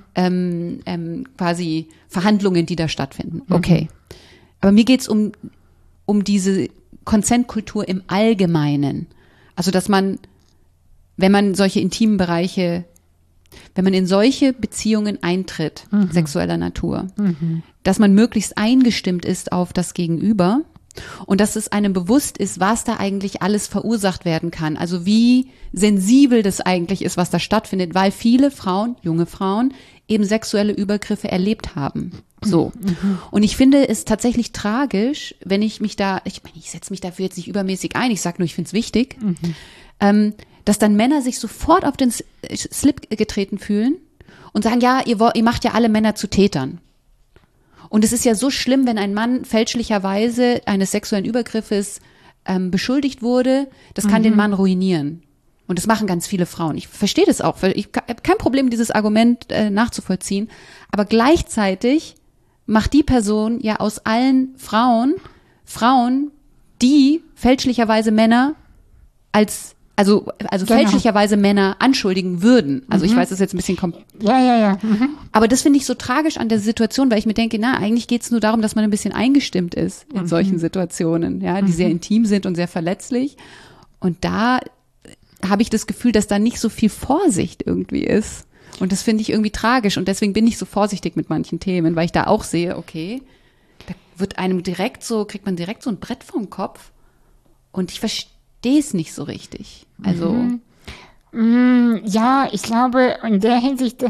quasi Verhandlungen, die da stattfinden. Okay. Aber mir geht's um diese Consent-Kultur im Allgemeinen. Also dass man, wenn man solche intimen Bereiche, wenn man in solche Beziehungen eintritt, sexueller Natur, dass man möglichst eingestimmt ist auf das Gegenüber und dass es einem bewusst ist, was da eigentlich alles verursacht werden kann. Also wie sensibel das eigentlich ist, was da stattfindet, weil viele Frauen, junge Frauen, eben sexuelle Übergriffe erlebt haben. So. Und ich finde es tatsächlich tragisch, wenn ich meine, ich setze mich dafür jetzt nicht übermäßig ein, ich sage nur, ich finde es wichtig, dass dann Männer sich sofort auf den Slip getreten fühlen und sagen, ja, ihr macht ja alle Männer zu Tätern. Und es ist ja so schlimm, wenn ein Mann fälschlicherweise eines sexuellen Übergriffes beschuldigt wurde, das kann den Mann ruinieren. Und das machen ganz viele Frauen. Ich verstehe das auch. Ich habe kein Problem, dieses Argument nachzuvollziehen. Aber gleichzeitig macht die Person ja aus allen Frauen, die fälschlicherweise Männer also fälschlicherweise Männer anschuldigen würden. Also ich weiß, das ist jetzt ein bisschen Ja. aber das finde ich so tragisch an der Situation, weil ich mir denke, eigentlich geht es nur darum, dass man ein bisschen eingestimmt ist in solchen Situationen, ja, die sehr intim sind und sehr verletzlich. Und da habe ich das Gefühl, dass da nicht so viel Vorsicht irgendwie ist. Und das finde ich irgendwie tragisch. Und deswegen bin ich so vorsichtig mit manchen Themen, weil ich da auch sehe, okay, da kriegt man direkt so ein Brett vorm Kopf. Und ich verstehe es nicht so richtig. Also. Ja, ich glaube, in der Hinsicht,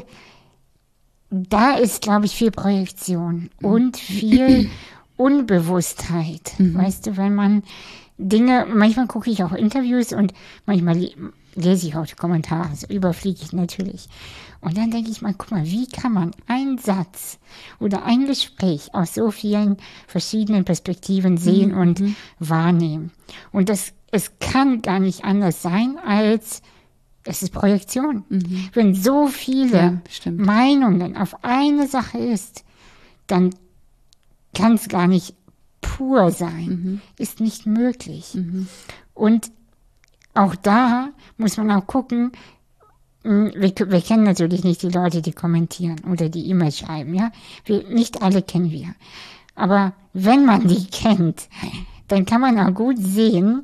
da ist, glaube ich, viel Projektion und viel Unbewusstheit. Weißt du, wenn man manchmal gucke ich auch Interviews und manchmal lese ich auch die Kommentare, so überfliege ich natürlich. Und dann denke ich mal, guck mal, wie kann man einen Satz oder ein Gespräch aus so vielen verschiedenen Perspektiven sehen und wahrnehmen. Und es kann gar nicht anders sein, als es ist Projektion. Wenn so viele Meinungen auf eine Sache ist, dann kann es gar nicht pur sein. Ist nicht möglich. Und auch da muss man auch gucken, wir kennen natürlich nicht die Leute, die kommentieren oder die E-Mails schreiben, ja. Nicht alle kennen wir. Aber wenn man die kennt, dann kann man auch gut sehen,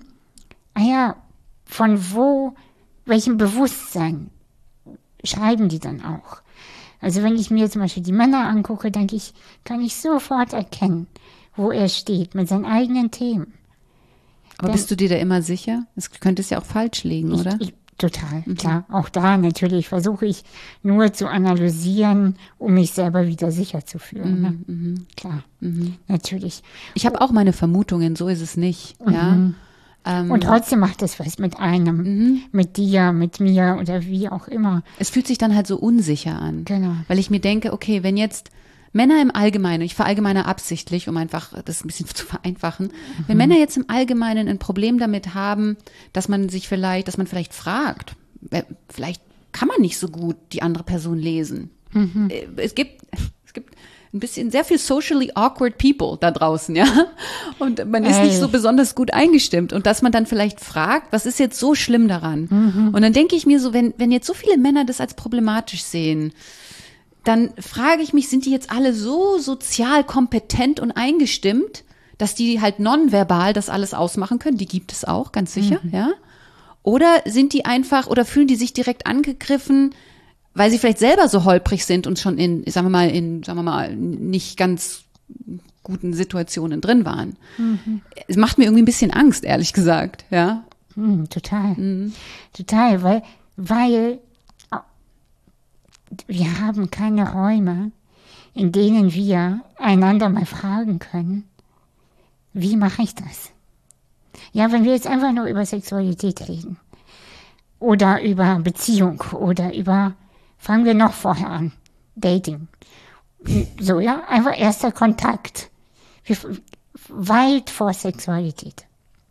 von welchem Bewusstsein schreiben die dann auch. Also wenn ich mir zum Beispiel die Männer angucke, denke ich, kann ich sofort erkennen, wo er steht mit seinen eigenen Themen. Aber bist du dir da immer sicher? Es könnte es ja auch falsch liegen, oder? Total, klar. Auch da natürlich versuche ich nur zu analysieren, um mich selber wieder sicher zu fühlen. Ne? Klar, natürlich. Ich habe auch meine Vermutungen, so ist es nicht. Ja. Und trotzdem macht es was mit einem, mit dir, mit mir oder wie auch immer. Es fühlt sich dann halt so unsicher an. Genau. Weil ich mir denke, okay, wenn jetzt Männer im Allgemeinen, ich verallgemeine absichtlich, um einfach das ein bisschen zu vereinfachen, wenn Männer jetzt im Allgemeinen ein Problem damit haben, dass man vielleicht fragt, vielleicht kann man nicht so gut die andere Person lesen. Es gibt ein bisschen sehr viel socially awkward people da draußen, ja. Und man ist nicht so besonders gut eingestimmt. Und dass man dann vielleicht fragt, was ist jetzt so schlimm daran? Und dann denke ich mir so, wenn jetzt so viele Männer das als problematisch sehen, dann frage ich mich, sind die jetzt alle so sozial kompetent und eingestimmt, dass die halt nonverbal das alles ausmachen können? Die gibt es auch, ganz sicher, ja. Oder sind die einfach, oder fühlen die sich direkt angegriffen, weil sie vielleicht selber so holprig sind und schon sagen wir mal, nicht ganz guten Situationen drin waren. Es macht mir irgendwie ein bisschen Angst, ehrlich gesagt, ja. Total. Total, weil wir haben keine Räume, in denen wir einander mal fragen können, wie mache ich das? Ja, wenn wir jetzt einfach nur über Sexualität reden oder über Beziehung oder fangen wir noch vorher an, Dating. So, ja, einfach erster Kontakt. weit vor Sexualität.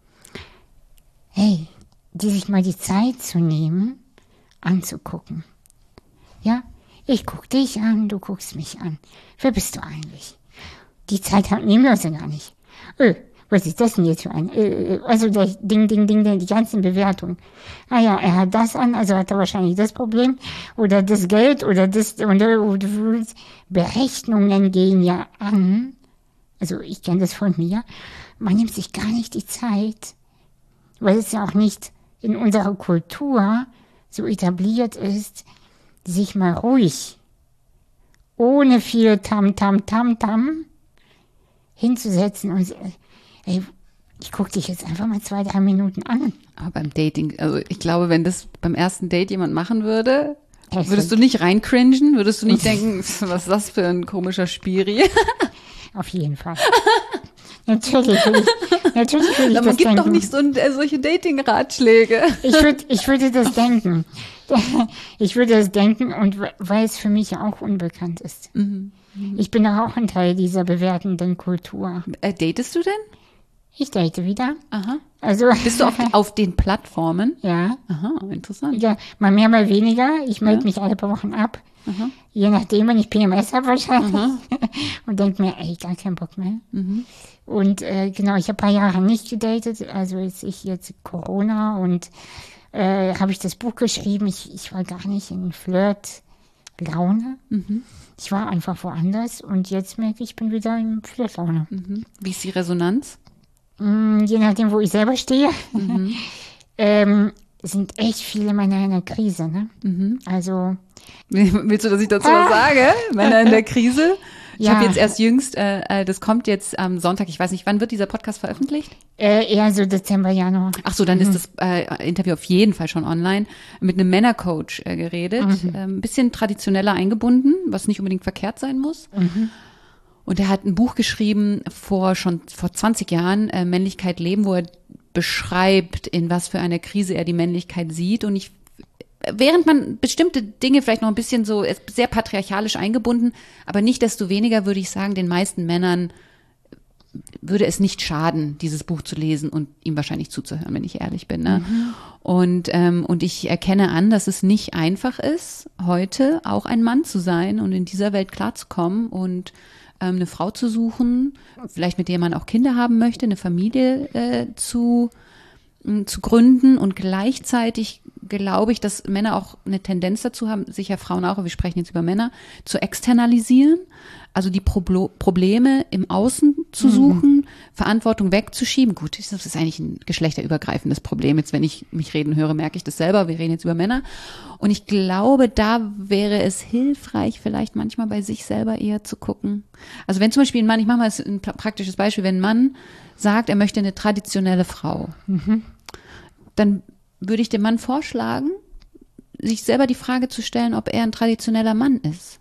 Hey, die sich mal die Zeit zu nehmen, anzugucken. Ja, ich guck dich an, du guckst mich an. Wer bist du eigentlich? Die Zeit nehmen wir uns ja gar nicht. Was ist das denn jetzt für ein? Also das Ding, die ganzen Bewertungen. Ah ja, er hat das an, also hat er wahrscheinlich das Problem oder das Geld oder das oder Berechnungen gehen ja an. Also ich kenne das von mir. Man nimmt sich gar nicht die Zeit, weil es ja auch nicht in unserer Kultur so etabliert ist, sich mal ruhig, ohne viel Tam hinzusetzen und ey, ich gucke dich jetzt einfach mal 2-3 Minuten an. Aber beim Dating, also ich glaube, wenn das beim ersten Date jemand machen würde, würdest du nicht reincringen? Würdest du nicht denken, was ist das für ein komischer Spiri? Auf jeden Fall. Natürlich will ich Man das gibt denken. doch nicht solche Dating-Ratschläge. Ich würde das denken. Ich würde das denken, und weil es für mich ja auch unbekannt ist. Ich bin doch auch ein Teil dieser bewertenden Kultur. Datest du denn? Ich date wieder. Aha. Also, Bist du auf den Plattformen? ja. Aha, interessant. Ja, mal mehr, mal weniger. Ich melde mich alle paar Wochen ab. Je nachdem, wenn ich PMS habe wahrscheinlich. Und denke mir, ey, gar keinen Bock mehr. Und genau, ich habe ein paar Jahre nicht gedatet. Also jetzt Corona und habe ich das Buch geschrieben. Ich war gar nicht in Flirt-Laune. Ich war einfach woanders. Und jetzt merke ich bin wieder in Flirt-Laune. Wie ist die Resonanz? Je nachdem, wo ich selber stehe. Sind echt viele Männer in der Krise, ne? Also, Willst du, dass ich dazu was sage? Männer in der Krise? Ich Ja. habe jetzt erst jüngst, das kommt jetzt am Sonntag, ich weiß nicht, wann wird dieser Podcast veröffentlicht? eher so Dezember, Januar. Ach so, dann ist das Interview auf jeden Fall schon online, mit einem Männercoach geredet, ein bisschen traditioneller eingebunden, was nicht unbedingt verkehrt sein muss. Und er hat ein Buch geschrieben vor 20 Jahren, Männlichkeit leben, wo er beschreibt, in was für einer Krise er die Männlichkeit sieht. Und während man bestimmte Dinge vielleicht noch ein bisschen so sehr patriarchalisch eingebunden, aber nicht desto weniger würde ich sagen, den meisten Männern würde es nicht schaden, dieses Buch zu lesen und ihm wahrscheinlich zuzuhören, wenn ich ehrlich bin. Ne? Und ich erkenne an, dass es nicht einfach ist, heute auch ein Mann zu sein und in dieser Welt klarzukommen und eine Frau zu suchen, vielleicht mit der man auch Kinder haben möchte, eine Familie zu gründen, und gleichzeitig glaube ich, dass Männer auch eine Tendenz dazu haben, sicher Frauen auch, aber wir sprechen jetzt über Männer, zu externalisieren, also die Probleme im Außen zu suchen, Verantwortung wegzuschieben. Gut, das ist eigentlich ein geschlechterübergreifendes Problem. Jetzt, wenn ich mich reden höre, merke ich das selber. Wir reden jetzt über Männer. Und ich glaube, da wäre es hilfreich, vielleicht manchmal bei sich selber eher zu gucken. Also wenn zum Beispiel ein Mann, ich mache mal ein praktisches Beispiel, wenn ein Mann sagt, er möchte eine traditionelle Frau, dann würde ich dem Mann vorschlagen, sich selber die Frage zu stellen, ob er ein traditioneller Mann ist.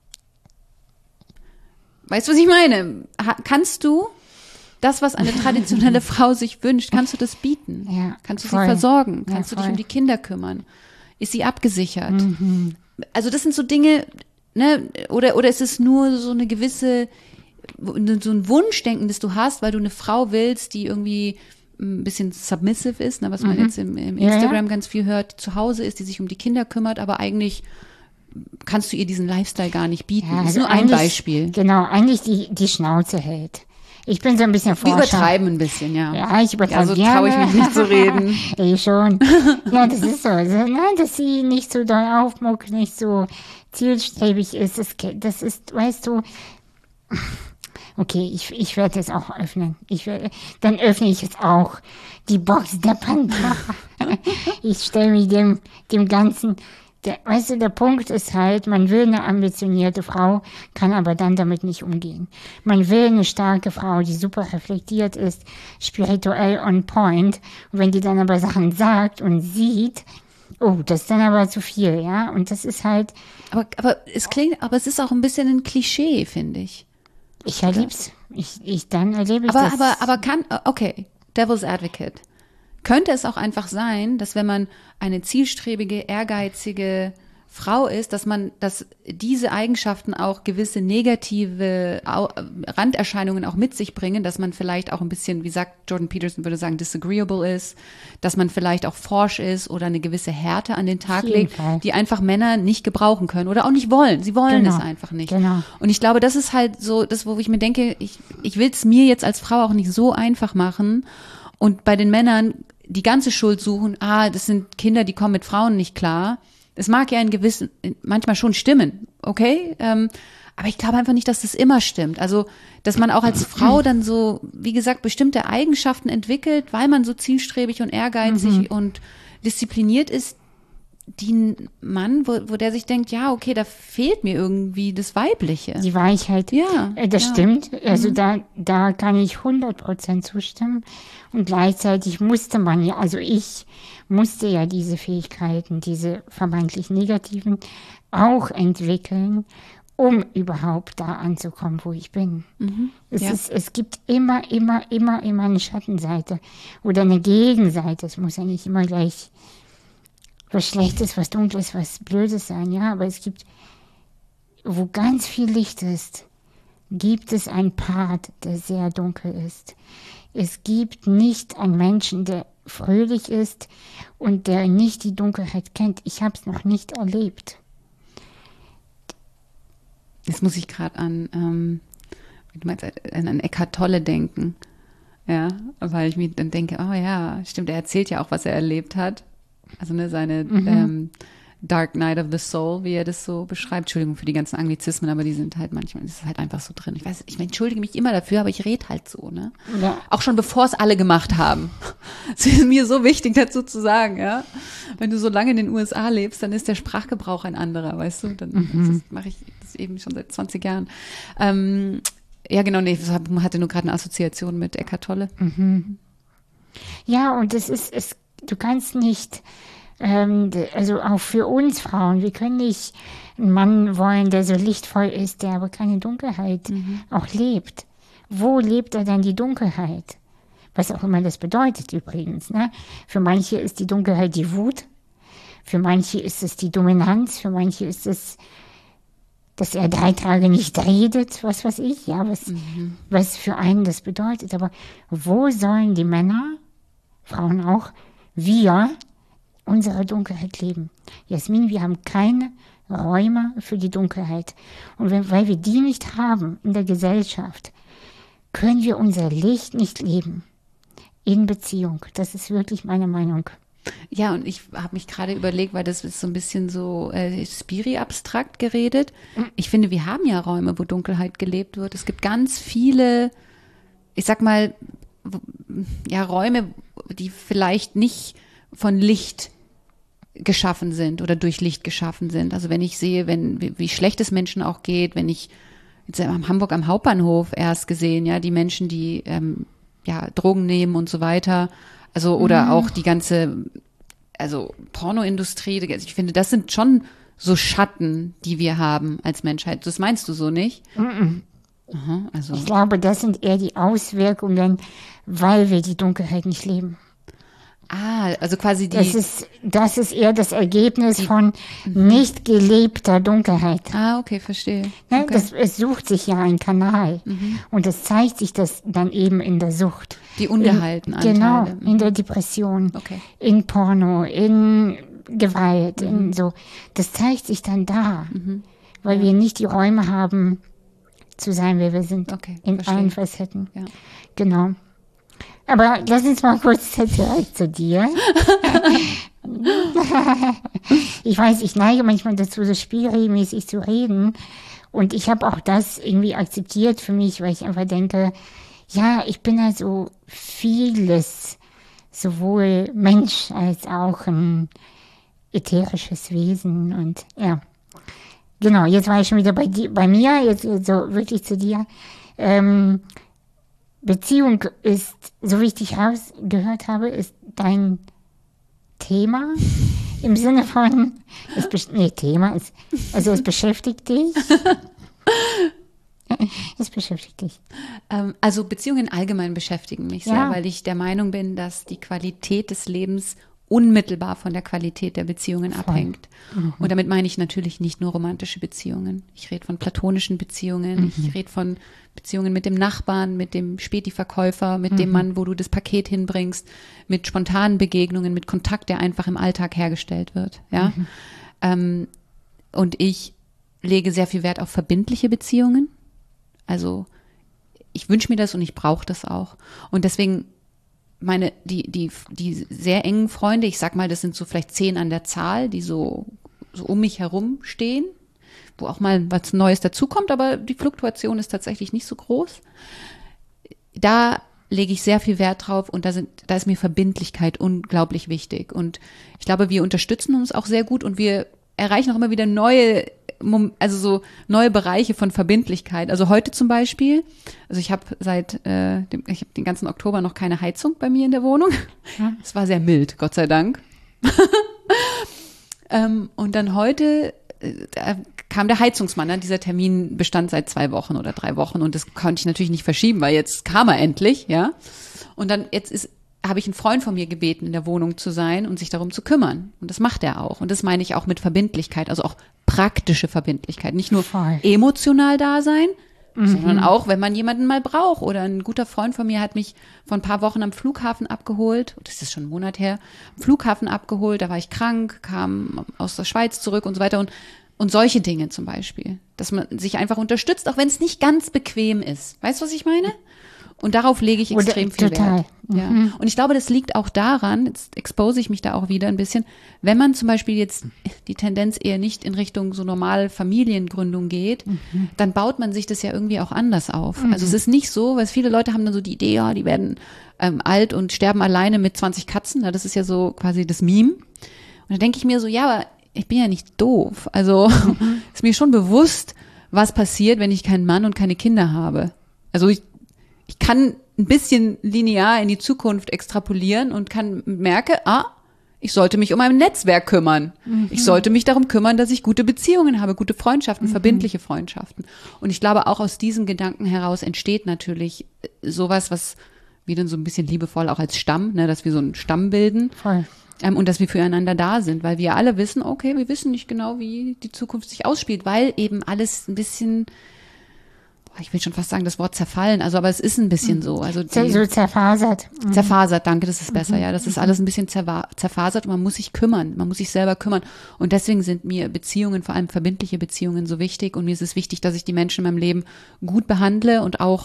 Weißt du, was ich meine? Kannst du das, was eine traditionelle Frau sich wünscht, kannst du das bieten? Ja, Kannst du voll. sie versorgen? Ja, Kannst du dich voll. um die Kinder kümmern? Ist sie abgesichert? Also das sind so Dinge, ne? Oder ist es nur so eine gewisse, so ein Wunschdenken, das du hast, weil du eine Frau willst, die irgendwie ein bisschen submissive ist, ne, was man jetzt im Instagram ganz viel hört, die zu Hause ist, die sich um die Kinder kümmert, aber eigentlich kannst du ihr diesen Lifestyle gar nicht bieten. Ja, Das ist also nur ein eigentlich- Beispiel. Genau, eigentlich die Schnauze hält. Ich bin so ein bisschen Wir Forscher. übertreiben ein bisschen, ja. Ja, ich übertreibe Also gerne. traue ich mich nicht zu reden. Ich schon. Ja, das ist so. Dass sie nicht so doll aufmuckt, nicht so zielstrebig ist. Das ist, weißt du, okay, ich werde es auch öffnen. Dann öffne ich jetzt auch die Box der Pandora. Ich stelle mich dem Ganzen. Weißt du, der Punkt ist halt, man will eine ambitionierte Frau, kann aber dann damit nicht umgehen. Man will eine starke Frau, die super reflektiert ist, spirituell on point. Und wenn die dann aber Sachen sagt und sieht, oh, das ist dann aber zu viel, ja. Und das ist halt, Aber es ist auch ein bisschen ein Klischee, finde ich. ich erleb's. Dann erlebe ich das. Okay, Devil's Advocate. Könnte es auch einfach sein, dass wenn man eine zielstrebige, ehrgeizige Frau ist, dass diese Eigenschaften auch gewisse negative Randerscheinungen auch mit sich bringen, dass man vielleicht auch ein bisschen, wie sagt Jordan Peterson, würde sagen, disagreeable ist, dass man vielleicht auch forsch ist oder eine gewisse Härte an den Tag legt, die einfach Männer nicht gebrauchen können oder auch nicht wollen. Sie wollen es einfach nicht. Genau. Und ich glaube, das ist halt so das, wo ich mir denke, ich will es mir jetzt als Frau auch nicht so einfach machen und bei den Männern die ganze Schuld suchen, das sind Kinder, die kommen mit Frauen nicht klar. Es mag ja manchmal schon stimmen, okay? Aber ich glaube einfach nicht, dass das immer stimmt. Also, dass man auch als Frau dann so, wie gesagt, bestimmte Eigenschaften entwickelt, weil man so zielstrebig und ehrgeizig und diszipliniert ist, die ein Mann, wo der sich denkt, ja, okay, da fehlt mir irgendwie das Weibliche. Die Weichheit. Ja. Das stimmt. Also da kann ich 100% zustimmen. Und gleichzeitig musste man ja, also ich musste ja diese Fähigkeiten, diese vermeintlich negativen, auch entwickeln, um überhaupt da anzukommen, wo ich bin. Es gibt immer eine Schattenseite oder eine Gegenseite. Es muss ja nicht immer gleich was Schlechtes, was Dunkles, was Blödes sein, ja, aber es gibt, wo ganz viel Licht ist, gibt es einen Part, der sehr dunkel ist. Es gibt nicht einen Menschen, der fröhlich ist und der nicht die Dunkelheit kennt. Ich habe es noch nicht erlebt. Jetzt muss ich gerade an Eckhart Tolle denken. Ja, weil ich mir dann denke, oh ja, stimmt, er erzählt ja auch, was er erlebt hat. Also seine Dark Night of the Soul, wie er das so beschreibt. Entschuldigung für die ganzen Anglizismen, aber die sind halt manchmal, das ist halt einfach so drin. Ich entschuldige mich immer dafür, aber ich rede halt so, ne? Ja. Auch schon bevor es alle gemacht haben. Es ist mir so wichtig, dazu zu sagen, ja. Wenn du so lange in den USA lebst, dann ist der Sprachgebrauch ein anderer, weißt du? Dann mache ich das eben schon seit 20 Jahren. Ja, genau, nee, ich hatte nur gerade eine Assoziation mit Eckhart Tolle. Ja, und du kannst nicht, also auch für uns Frauen, wir können nicht einen Mann wollen, der so lichtvoll ist, der aber keine Dunkelheit auch lebt. Wo lebt er dann die Dunkelheit? Was auch immer das bedeutet übrigens, ne? Für manche ist die Dunkelheit die Wut, für manche ist es die Dominanz, für manche ist es, dass er 3 Tage nicht redet, was weiß ich, ja, was für einen das bedeutet. Aber wo sollen die Männer, Frauen auch, wir unsere Dunkelheit leben? Jasmin, wir haben keine Räume für die Dunkelheit. Und weil wir die nicht haben in der Gesellschaft, können wir unser Licht nicht leben in Beziehung. Das ist wirklich meine Meinung. Ja, und ich habe mich gerade überlegt, weil das ist so ein bisschen so spiri-abstrakt geredet. Ich finde, wir haben ja Räume, wo Dunkelheit gelebt wird. Es gibt ganz viele, ich sag mal, ja, Räume, die vielleicht nicht von Licht geschaffen sind oder durch Licht geschaffen sind. Also wenn ich sehe, wie schlecht es Menschen auch geht, wenn ich jetzt in Hamburg am Hauptbahnhof erst gesehen, ja, die Menschen, die Drogen nehmen und so weiter, also oder auch die ganze, also Pornoindustrie, ich finde, das sind schon so Schatten, die wir haben als Menschheit. Das meinst du so nicht? Aha, also. Ich glaube, das sind eher die Auswirkungen, weil wir die Dunkelheit nicht leben. Also quasi das ist eher das Ergebnis von nicht gelebter Dunkelheit. Okay, verstehe. Ne? Okay. Es sucht sich ja einen Kanal. Und es zeigt sich das dann eben in der Sucht. Die ungeheilten Anteile. Genau, in der Depression, in Porno, in Gewalt, in so. Das zeigt sich dann da, weil wir nicht die Räume haben, zu sein, wer wir sind. In allen Facetten. Ja. Genau. Aber lass uns mal kurz zurück zu dir. Ich weiß, ich neige manchmal dazu, so spiri-mäßig zu reden. Und ich habe auch das irgendwie akzeptiert für mich, weil ich einfach denke, ja, ich bin also vieles, sowohl Mensch als auch ein ätherisches Wesen. Und ja, genau, jetzt war ich schon wieder bei mir, jetzt so wirklich zu dir. Beziehung ist, so wie ich dich rausgehört habe, ist dein Thema im Sinne von, es beschäftigt dich. Es beschäftigt dich. Also Beziehungen allgemein beschäftigen mich sehr, weil ich der Meinung bin, dass die Qualität des Lebens unmittelbar von der Qualität der Beziehungen abhängt. Und damit meine ich natürlich nicht nur romantische Beziehungen. Ich rede von platonischen Beziehungen, ich rede von Beziehungen mit dem Nachbarn, mit dem Späti-Verkäufer, mit dem Mann, wo du das Paket hinbringst, mit spontanen Begegnungen, mit Kontakt, der einfach im Alltag hergestellt wird. Ja? Und ich lege sehr viel Wert auf verbindliche Beziehungen. Also ich wünsche mir das und ich brauche das auch. Und deswegen die sehr engen Freunde, ich sag mal, das sind so vielleicht 10 an der Zahl, die so um mich herum stehen, wo auch mal was Neues dazukommt, aber die Fluktuation ist tatsächlich nicht so groß. Da lege ich sehr viel Wert drauf und da ist mir Verbindlichkeit unglaublich wichtig. Und ich glaube, wir unterstützen uns auch sehr gut und wir erreichen auch immer wieder neue Bereiche von Verbindlichkeit. Also heute zum Beispiel, also ich habe den ganzen Oktober noch keine Heizung bei mir in der Wohnung. Es war sehr mild, Gott sei Dank. Und dann heute kam der Heizungsmann, ne? Dieser Termin bestand seit 2 Wochen oder 3 Wochen und das konnte ich natürlich nicht verschieben, weil jetzt kam er endlich, ja. Und dann habe ich einen Freund von mir gebeten, in der Wohnung zu sein und sich darum zu kümmern. Und das macht er auch. Und das meine ich auch mit Verbindlichkeit, also auch praktische Verbindlichkeit. Nicht nur emotional da sein, sondern auch, wenn man jemanden mal braucht. Oder ein guter Freund von mir hat mich vor ein paar Wochen am Flughafen abgeholt. Das ist schon einen Monat her. Am Flughafen abgeholt, da war ich krank, kam aus der Schweiz zurück und so weiter. Und solche Dinge zum Beispiel. Dass man sich einfach unterstützt, auch wenn es nicht ganz bequem ist. Weißt du, was ich meine? Und darauf lege ich extrem viel Wert. Ja. Und ich glaube, das liegt auch daran, jetzt expose ich mich da auch wieder ein bisschen, wenn man zum Beispiel jetzt die Tendenz eher nicht in Richtung so normale Familiengründung geht, dann baut man sich das ja irgendwie auch anders auf. Also es ist nicht so, weil viele Leute haben dann so die Idee, ja, die werden alt und sterben alleine mit 20 Katzen. Ja, das ist ja so quasi das Meme. Und da denke ich mir so, ja, aber ich bin ja nicht doof. Also ist mir schon bewusst, was passiert, wenn ich keinen Mann und keine Kinder habe. Also ich kann ein bisschen linear in die Zukunft extrapolieren und merke, ich sollte mich um ein Netzwerk kümmern. Ich sollte mich darum kümmern, dass ich gute Beziehungen habe, gute Freundschaften, verbindliche Freundschaften. Und ich glaube, auch aus diesem Gedanken heraus entsteht natürlich sowas, was wir dann so ein bisschen liebevoll auch als Stamm, ne, dass wir so einen Stamm bilden. Voll. Und dass wir füreinander da sind, weil wir alle wissen, okay, wir wissen nicht genau, wie die Zukunft sich ausspielt, weil eben alles ein bisschen, ich will schon fast sagen, das Wort zerfallen, also aber es ist ein bisschen so. Also so zerfasert. Zerfasert, danke, das ist besser, ja. Das ist alles ein bisschen zerfasert und man muss sich kümmern, man muss sich selber kümmern. Und deswegen sind mir Beziehungen, vor allem verbindliche Beziehungen, so wichtig. Und mir ist es wichtig, dass ich die Menschen in meinem Leben gut behandle und auch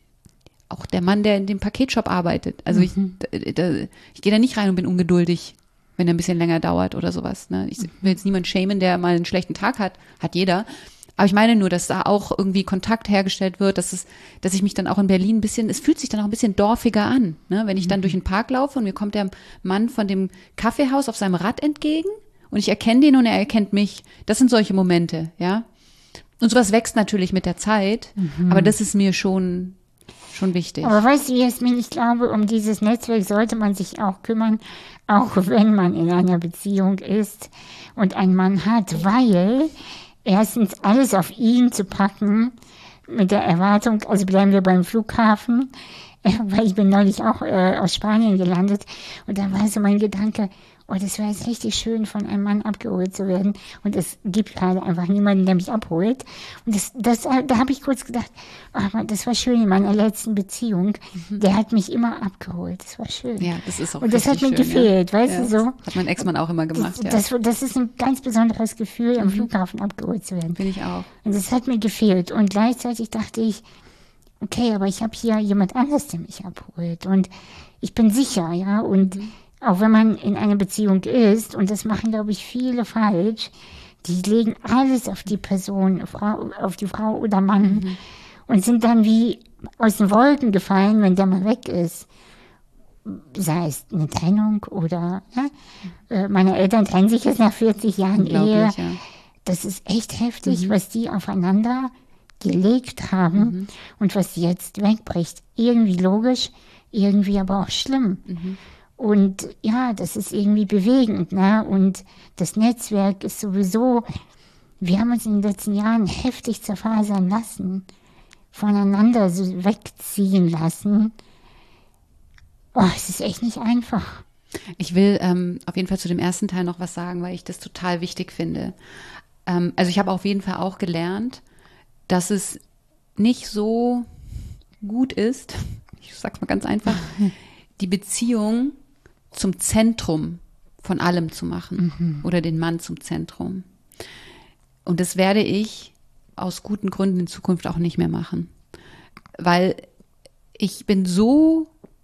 der Mann, der in dem Paketshop arbeitet. Also ich gehe da nicht rein und bin ungeduldig, wenn er ein bisschen länger dauert oder sowas. Ne? Ich will jetzt niemanden schämen, der mal einen schlechten Tag hat jeder. Aber ich meine nur, dass da auch irgendwie Kontakt hergestellt wird, dass ich mich dann auch in Berlin ein bisschen, es fühlt sich dann auch ein bisschen dorfiger an, ne? Wenn ich dann durch den Park laufe und mir kommt der Mann von dem Kaffeehaus auf seinem Rad entgegen und ich erkenne den und er erkennt mich. Das sind solche Momente, ja. Und sowas wächst natürlich mit der Zeit, aber das ist mir schon wichtig. Aber weißt du, Jasmin, ich glaube, um dieses Netzwerk sollte man sich auch kümmern, auch wenn man in einer Beziehung ist und einen Mann hat, weil erstens alles auf ihn zu packen mit der Erwartung, also bleiben wir beim Flughafen, weil ich bin neulich auch aus Spanien gelandet und da war so mein Gedanke, das wäre jetzt richtig schön, von einem Mann abgeholt zu werden. Und es gibt gerade einfach niemanden, der mich abholt. Und da habe ich kurz gedacht, aber das war schön in meiner letzten Beziehung. Der hat mich immer abgeholt. Das war schön. Ja, das ist auch und das hat mir schön, gefehlt, ja. Weißt du so? Hat mein Ex-Mann auch immer gemacht, das ist ein ganz besonderes Gefühl, am Flughafen abgeholt zu werden. Finde ich auch. Und das hat mir gefehlt. Und gleichzeitig dachte ich, okay, aber ich habe hier jemand anderes, der mich abholt. Und ich bin sicher, ja, und auch wenn man in einer Beziehung ist, und das machen, glaube ich, viele falsch, die legen alles auf die Person, auf die Frau oder Mann und sind dann wie aus den Wolken gefallen, wenn der mal weg ist. Sei es eine Trennung oder, meine Eltern trennen sich jetzt nach 40 Jahren Ehe. Ja. Das ist echt heftig, was die aufeinander gelegt haben und was jetzt wegbricht. Irgendwie logisch, irgendwie aber auch schlimm. Und ja, das ist irgendwie bewegend, ne? Und das Netzwerk ist sowieso, wir haben uns in den letzten Jahren heftig zerfasern lassen, voneinander so wegziehen lassen. Es ist echt nicht einfach. Ich will auf jeden Fall zu dem ersten Teil noch was sagen, weil ich das total wichtig finde. Also ich habe auf jeden Fall auch gelernt, dass es nicht so gut ist, ich sag's mal ganz einfach, die Beziehung zum Zentrum von allem zu machen oder den Mann zum Zentrum. Und das werde ich aus guten Gründen in Zukunft auch nicht mehr machen. Weil ich bin so,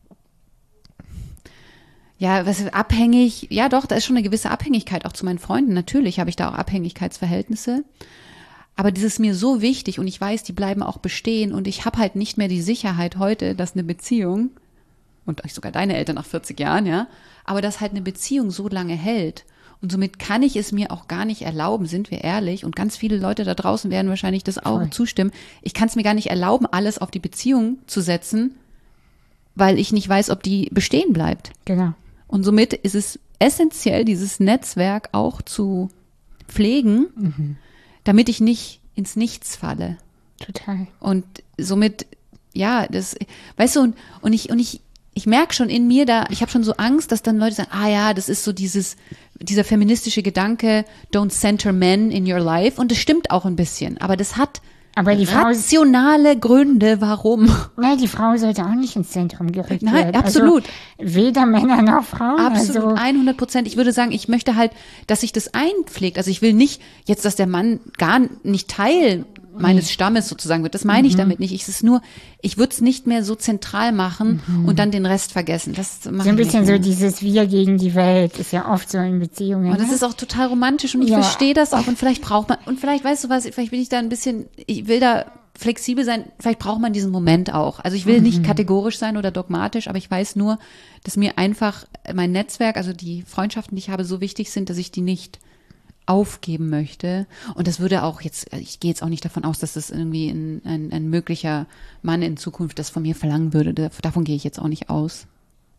abhängig, ja doch, da ist schon eine gewisse Abhängigkeit auch zu meinen Freunden. Natürlich habe ich da auch Abhängigkeitsverhältnisse. Aber das ist mir so wichtig und ich weiß, die bleiben auch bestehen und ich habe halt nicht mehr die Sicherheit heute, dass eine Beziehung, und sogar deine Eltern nach 40 Jahren, ja, aber dass halt eine Beziehung so lange hält. Und somit kann ich es mir auch gar nicht erlauben, sind wir ehrlich, und ganz viele Leute da draußen werden wahrscheinlich das auch zustimmen, ich kann es mir gar nicht erlauben, alles auf die Beziehung zu setzen, weil ich nicht weiß, ob die bestehen bleibt. Genau. Und somit ist es essentiell, dieses Netzwerk auch zu pflegen, damit ich nicht ins Nichts falle. Total. Und somit, ja, das, weißt du, und ich merke schon in mir da, ich habe schon so Angst, dass dann Leute sagen, das ist so dieser feministische Gedanke, don't center men in your life. Und das stimmt auch ein bisschen. Aber das hat rationale Gründe, warum. Nein, die Frau sollte auch nicht ins Zentrum gerückt werden. Nein, absolut. Also, weder Männer noch Frauen. Absolut, 100%. Ich würde sagen, ich möchte halt, dass sich das einpflegt. Also ich will nicht jetzt, dass der Mann gar nicht Teil meines Stammes sozusagen wird. Das meine ich damit nicht. Ich würde es nicht mehr so zentral machen und dann den Rest vergessen. Das mache ich nicht. So ein bisschen so dieses Wir gegen die Welt ist ja oft so in Beziehungen. Und das ist auch total romantisch und ich verstehe das auch und vielleicht braucht man, und vielleicht, weißt du was, vielleicht bin ich da ein bisschen, ich will da flexibel sein, vielleicht braucht man diesen Moment auch. Also ich will nicht kategorisch sein oder dogmatisch, aber ich weiß nur, dass mir einfach mein Netzwerk, also die Freundschaften, die ich habe, so wichtig sind, dass ich die nicht aufgeben möchte. Und das würde auch jetzt, ich gehe jetzt auch nicht davon aus, dass das irgendwie ein möglicher Mann in Zukunft das von mir verlangen würde. Davon gehe ich jetzt auch nicht aus.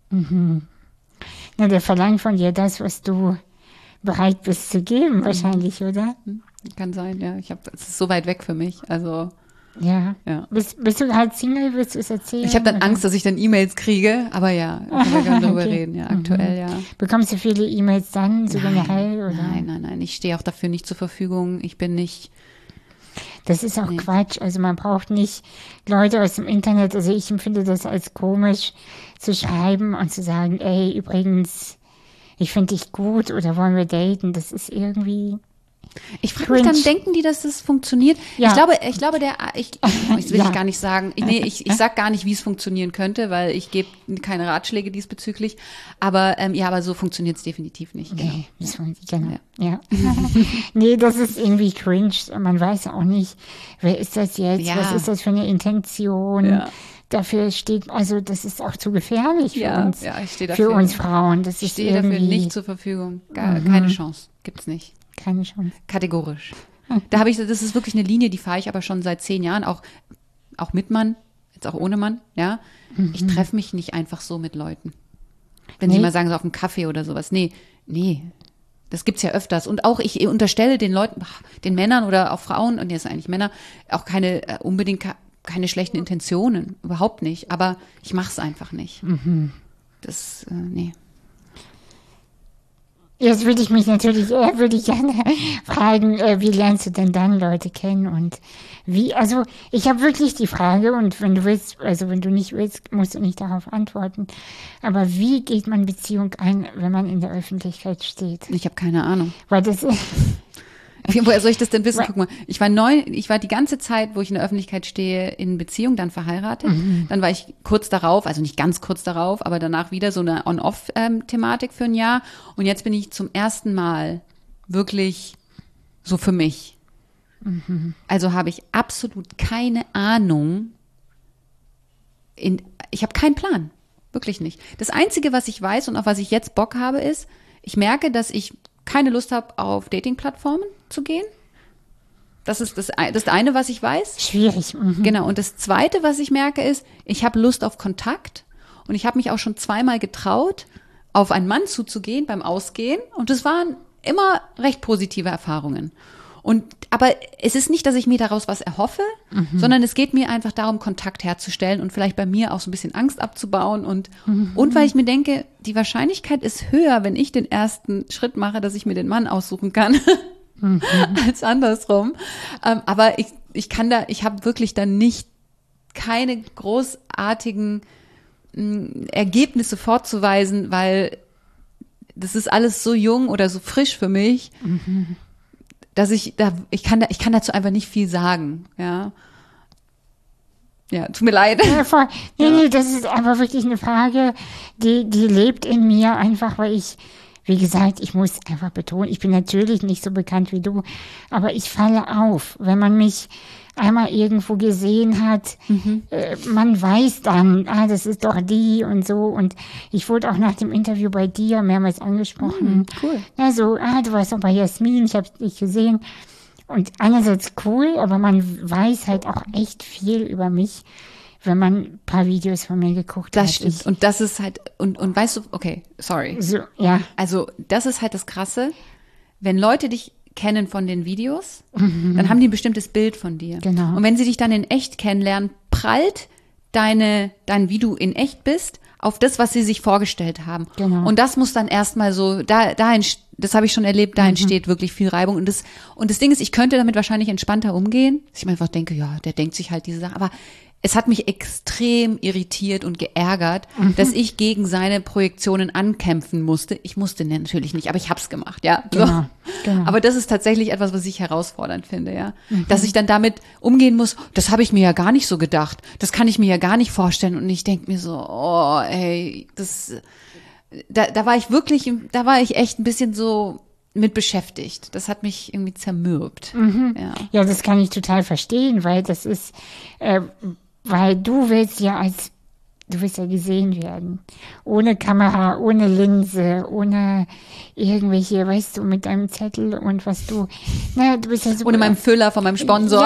Na, der verlangt von dir das, was du bereit bist zu geben, wahrscheinlich, oder? Kann sein, ja. Es ist so weit weg für mich. Also ja. Bist du halt Single, willst du es erzählen? Ich habe dann Angst, dass ich dann E-Mails kriege, aber ja, da können wir gerne drüber reden, ja, aktuell, ja. Bekommst du viele E-Mails dann, so generell? Oder? Nein, ich stehe auch dafür nicht zur Verfügung, ich bin nicht... Das ist auch Quatsch, also man braucht nicht Leute aus dem Internet, also ich empfinde das als komisch, zu schreiben und zu sagen, ey, übrigens, ich finde dich gut oder wollen wir daten, das ist irgendwie... Ich frage mich dann, denken die, dass das funktioniert? Ja. Ich glaube, das will ich gar nicht sagen. Ich sag gar nicht, wie es funktionieren könnte, weil ich gebe keine Ratschläge diesbezüglich. Aber aber so funktioniert es definitiv nicht. Genau. Ja. Nee, das ist irgendwie cringe. Man weiß auch nicht, wer ist das jetzt? Ja. Was ist das für eine Intention? Ja. Dafür steht, also das ist auch zu gefährlich für uns. Ja, ich stehe dafür. Für uns Frauen. Ich stehe dafür nicht zur Verfügung. Keine Chance. Gibt's nicht. Keine Chance. Kategorisch. Das ist wirklich eine Linie, die fahre ich aber schon seit 10 Jahren, auch mit Mann, jetzt auch ohne Mann, ja. Ich treffe mich nicht einfach so mit Leuten. Wenn sie mal sagen, so auf einen Kaffee oder sowas. Nee. Das gibt's ja öfters. Und auch ich unterstelle den Leuten, den Männern oder auch Frauen, und jetzt eigentlich Männer, auch unbedingt keine schlechten Intentionen. Überhaupt nicht. Aber ich mache es einfach nicht. Nee. Jetzt würde ich gerne fragen, wie lernst du denn dann Leute kennen und wie, also ich habe wirklich die Frage und wenn du nicht willst, musst du nicht darauf antworten, aber wie geht man Beziehung ein, wenn man in der Öffentlichkeit steht? Ich habe keine Ahnung. Weil das Woher soll ich das denn wissen? Guck mal, ich war die ganze Zeit, wo ich in der Öffentlichkeit stehe, in Beziehung, dann verheiratet. Dann war ich kurz darauf, also nicht ganz kurz darauf, aber danach wieder so eine On-Off-Thematik für ein Jahr. Und jetzt bin ich zum ersten Mal wirklich so für mich. Also habe ich absolut keine Ahnung. Ich habe keinen Plan. Wirklich nicht. Das Einzige, was ich weiß und auf was ich jetzt Bock habe, ist, ich merke, dass ich keine Lust habe, auf Dating-Plattformen zu gehen. Das ist das eine, was ich weiß. Schwierig. Genau. Und das Zweite, was ich merke, ist, ich habe Lust auf Kontakt. Und ich habe mich auch schon 2-mal getraut, auf einen Mann zuzugehen beim Ausgehen. Und das waren immer recht positive Erfahrungen. Aber es ist nicht, dass ich mir daraus was erhoffe, sondern es geht mir einfach darum, Kontakt herzustellen und vielleicht bei mir auch so ein bisschen Angst abzubauen und weil ich mir denke, die Wahrscheinlichkeit ist höher, wenn ich den ersten Schritt mache, dass ich mir den Mann aussuchen kann, als andersrum. Aber ich habe wirklich dann keine großartigen Ergebnisse vorzuweisen, weil das ist alles so jung oder so frisch für mich, dass ich kann dazu einfach nicht viel sagen, ja. Ja, tut mir leid. Ja, nee, das ist einfach wirklich eine Frage, die lebt in mir einfach, weil wie gesagt, ich muss einfach betonen, ich bin natürlich nicht so bekannt wie du, aber ich falle auf, wenn man mich einmal irgendwo gesehen hat, man weiß dann, das ist doch die und so. Und ich wurde auch nach dem Interview bei dir mehrmals angesprochen. Cool. Also, du warst doch bei Jasmin, ich habe dich gesehen. Und einerseits cool, aber man weiß halt auch echt viel über mich, wenn man ein paar Videos von mir geguckt hat. Das stimmt. Und das ist halt, und weißt du, okay, sorry. So, ja. Also, das ist halt das Krasse. Wenn Leute dich kennen von den Videos, dann haben die ein bestimmtes Bild von dir. Genau. Und wenn sie dich dann in echt kennenlernen, prallt wie du in echt bist, auf das, was sie sich vorgestellt haben. Genau. Und das muss dann erstmal so, das habe ich schon erlebt, da entsteht wirklich viel Reibung. Und das Ding ist, ich könnte damit wahrscheinlich entspannter umgehen, dass ich mir einfach denke, ja, der denkt sich halt diese Sache, aber es hat mich extrem irritiert und geärgert, dass ich gegen seine Projektionen ankämpfen musste. Ich musste natürlich nicht, aber ich hab's gemacht, ja. Genau. Aber das ist tatsächlich etwas, was ich herausfordernd finde, ja. Dass ich dann damit umgehen muss, das habe ich mir ja gar nicht so gedacht. Das kann ich mir ja gar nicht vorstellen. Und ich denke mir so, oh, ey, da war ich echt ein bisschen so mit beschäftigt. Das hat mich irgendwie zermürbt. Ja, das kann ich total verstehen, weil das ist, weil du willst ja gesehen werden. Ohne Kamera, ohne Linse, ohne irgendwelche, weißt du, mit deinem Zettel und was du bist ja so. Ohne meinem Füller von meinem Sponsor.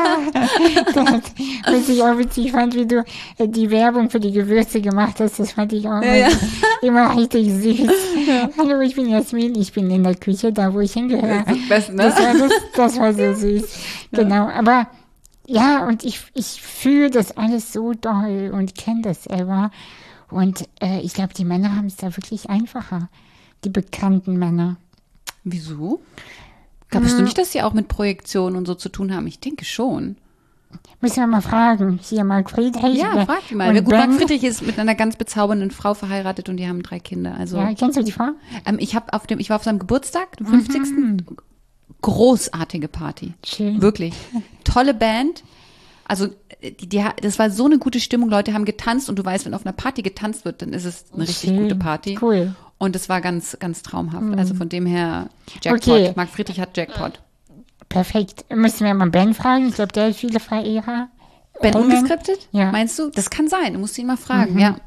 Ja, was ich auch witzig fand, wie du die Werbung für die Gewürze gemacht hast, das fand ich auch immer richtig süß. Ja. Hallo, ich bin Jasmin, ich bin in der Küche, da wo ich hingehöre. Das ist das Beste, ne? Das war so süß. Ja. Genau, aber ja, und ich fühle das alles so doll und kenne das selber. Und ich glaube, die Männer haben es da wirklich einfacher. Die bekannten Männer. Wieso? Glaubst du nicht, dass sie auch mit Projektionen und so zu tun haben? Ich denke schon. Müssen wir mal fragen. Hier, Marc Friedrich. Ja, frag die mal. Gut, Marc Friedrich ist mit einer ganz bezaubernden Frau verheiratet und die haben 3 Kinder. Also, ja, kennst du die Frau? Ich war auf seinem Geburtstag, dem 50. Großartige Party. Schön. Wirklich. Tolle Band. Also das war so eine gute Stimmung. Leute haben getanzt und du weißt, wenn auf einer Party getanzt wird, dann ist es eine richtig gute Party. Cool. Und es war ganz, ganz traumhaft. Also von dem her Jackpot. Okay. Marc Friedrich hat Jackpot. Perfekt. Müssen wir mal Ben fragen. Ich glaube, der hat viele Verehrer. Ben ungeskriptet? Ja. Meinst du? Das kann sein. Du musst ihn mal fragen, ja.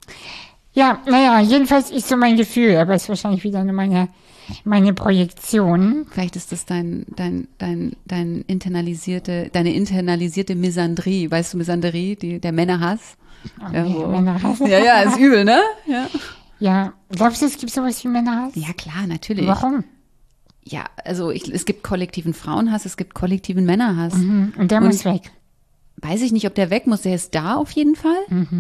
Ja, naja, jedenfalls ist so mein Gefühl, aber es ist wahrscheinlich wieder nur meine Projektion. Vielleicht ist das deine internalisierte Misandrie. Weißt du, Misandrie, der Männerhass? Männerhass. Ja, ist übel, ne? Ja. Ja, glaubst du, es gibt sowas wie Männerhass? Ja, klar, natürlich. Warum? Ja, also es gibt kollektiven Frauenhass, es gibt kollektiven Männerhass. Und der muss weg. Weiß ich nicht, ob der weg muss, der ist da auf jeden Fall.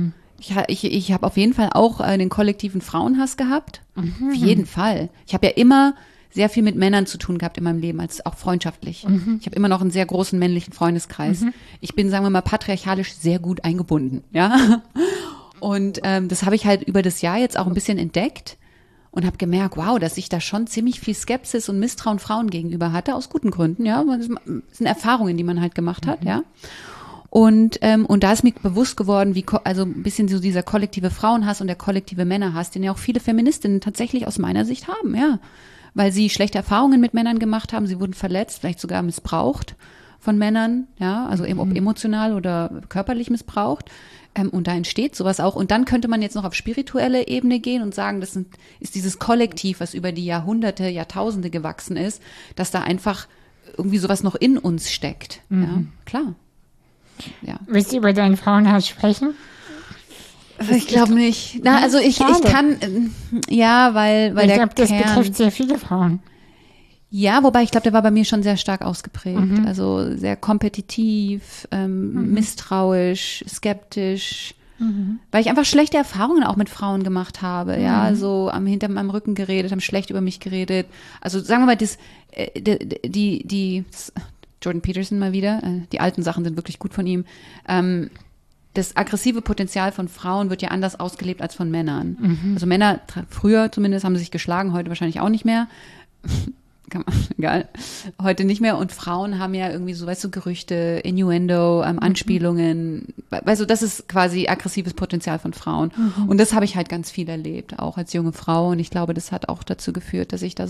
Ich habe auf jeden Fall auch den kollektiven Frauenhass gehabt. Auf jeden Fall. Ich habe ja immer sehr viel mit Männern zu tun gehabt in meinem Leben, als auch freundschaftlich. Ich habe immer noch einen sehr großen männlichen Freundeskreis. Ich bin, sagen wir mal, patriarchalisch sehr gut eingebunden, ja. Und das habe ich halt über das Jahr jetzt auch ein bisschen entdeckt und habe gemerkt, wow, dass ich da schon ziemlich viel Skepsis und Misstrauen Frauen gegenüber hatte, aus guten Gründen, ja. Das sind Erfahrungen, die man halt gemacht hat, ja. Und da ist mir bewusst geworden, also ein bisschen so dieser kollektive Frauenhass und der kollektive Männerhass, den ja auch viele Feministinnen tatsächlich aus meiner Sicht haben, ja. Weil sie schlechte Erfahrungen mit Männern gemacht haben, sie wurden verletzt, vielleicht sogar missbraucht von Männern, ja, also ob emotional oder körperlich missbraucht. Und da entsteht sowas auch. Und dann könnte man jetzt noch auf spirituelle Ebene gehen und sagen, das ist dieses Kollektiv, was über die Jahrhunderte, Jahrtausende gewachsen ist, dass da einfach irgendwie sowas noch in uns steckt. Ja, klar. Ja. Willst du über deinen Frauenhass sprechen? Ich glaube nicht. Na, also ich kann, ja, weil ich glaube, das betrifft sehr viele Frauen. Ja, wobei ich glaube, der war bei mir schon sehr stark ausgeprägt. Also sehr kompetitiv, misstrauisch, skeptisch, weil ich einfach schlechte Erfahrungen auch mit Frauen gemacht habe. Ja, so hinter meinem Rücken geredet, haben schlecht über mich geredet. Also sagen wir mal, Jordan Peterson mal wieder, die alten Sachen sind wirklich gut von ihm. Das aggressive Potenzial von Frauen wird ja anders ausgelebt als von Männern. Also Männer, früher zumindest, haben sie sich geschlagen, heute wahrscheinlich auch nicht mehr. Egal, heute nicht mehr. Und Frauen haben ja irgendwie so, weißt du, Gerüchte, Innuendo, Anspielungen. Weißt du, das ist quasi aggressives Potenzial von Frauen. Und das habe ich halt ganz viel erlebt, auch als junge Frau. Und ich glaube, das hat auch dazu geführt, dass ich da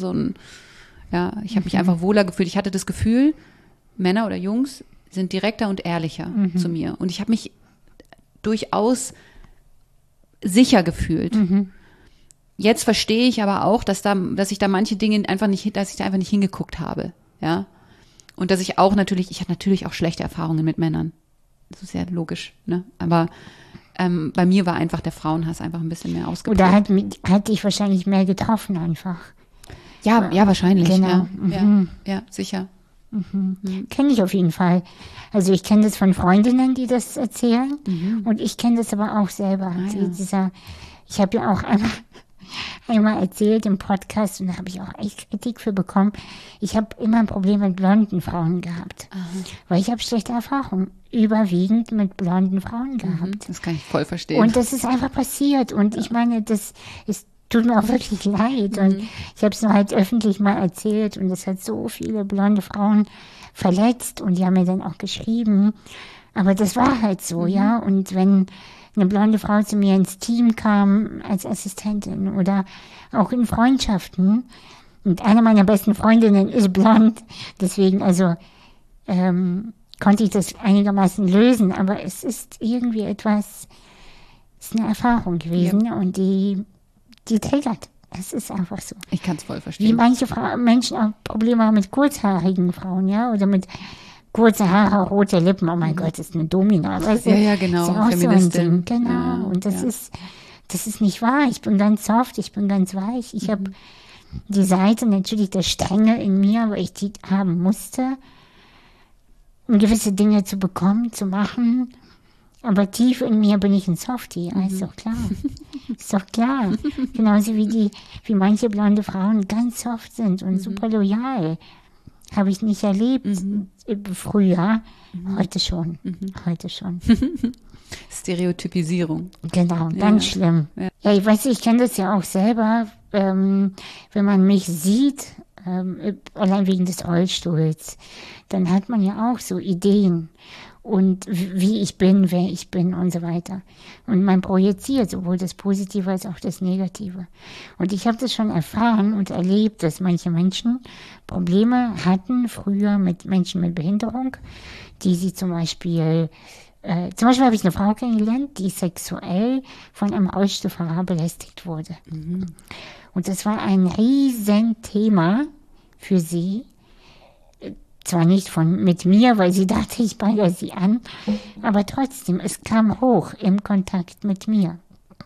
ich habe mich einfach wohler gefühlt. Ich hatte das Gefühl, Männer oder Jungs sind direkter und ehrlicher zu mir. Und ich habe mich durchaus sicher gefühlt. Jetzt verstehe ich aber auch, dass ich da manche Dinge dass ich da einfach nicht hingeguckt habe, ja. Und dass ich hatte natürlich auch schlechte Erfahrungen mit Männern. Das ist ja logisch, ne? Aber bei mir war einfach der Frauenhass einfach ein bisschen mehr ausgeprägt. Oder hat dich wahrscheinlich mehr getroffen einfach. Ja, wahrscheinlich. Genau. Ja, sicher. Kenne ich auf jeden Fall. Also ich kenne das von Freundinnen, die das erzählen. Und ich kenne das aber auch selber. Ich habe ja auch einmal erzählt im Podcast, und da habe ich auch echt Kritik für bekommen. Ich habe immer ein Problem mit blonden Frauen gehabt. Weil ich habe schlechte Erfahrungen überwiegend mit blonden Frauen gehabt. Das kann ich voll verstehen. Und das ist einfach passiert. Und ich meine, tut mir auch wirklich leid. Und ich habe es nur halt öffentlich mal erzählt. Und das hat so viele blonde Frauen verletzt. Und die haben mir dann auch geschrieben. Aber das war halt so, ja. Und wenn eine blonde Frau zu mir ins Team kam als Assistentin oder auch in Freundschaften. Und eine meiner besten Freundinnen ist blond. Deswegen, konnte ich das einigermaßen lösen. Aber es ist irgendwie es ist eine Erfahrung gewesen. Und die triggert. Es ist einfach so. Ich kann es voll verstehen. Wie manche Menschen auch Probleme haben mit kurzhaarigen Frauen, ja, oder mit kurze Haare, rote Lippen. Oh mein Gott, das ist eine Domina. Weißt du? Ja, genau. Das ist auch Feministin. so ein Ding. Genau. Ja, und das ist nicht wahr. Ich bin ganz soft, ich bin ganz weich. Ich habe die Seite natürlich der Strenge in mir, weil ich die haben musste, um gewisse Dinge zu bekommen, zu machen. Aber tief in mir bin ich ein Softie, ist doch klar. Ist doch klar. Genauso wie manche blonde Frauen ganz soft sind und super loyal. Habe ich nicht erlebt früher. Heute schon. Heute schon. Stereotypisierung. Genau, ganz schlimm. Ja, ich kenne das ja auch selber, wenn man mich sieht, allein wegen des Rollstuhls, dann hat man ja auch so Ideen und wie ich bin, wer ich bin und so weiter. Und man projiziert sowohl das Positive als auch das Negative. Und ich habe das schon erfahren und erlebt, dass manche Menschen Probleme hatten früher mit Menschen mit Behinderung, die sie zum Beispiel habe ich eine Frau kennengelernt, die sexuell von einem Rollstuhlfahrer belästigt wurde. Und das war ein Riesenthema für sie. Zwar nicht mit mir, weil sie dachte, ich baggere sie an, aber trotzdem, es kam hoch im Kontakt mit mir.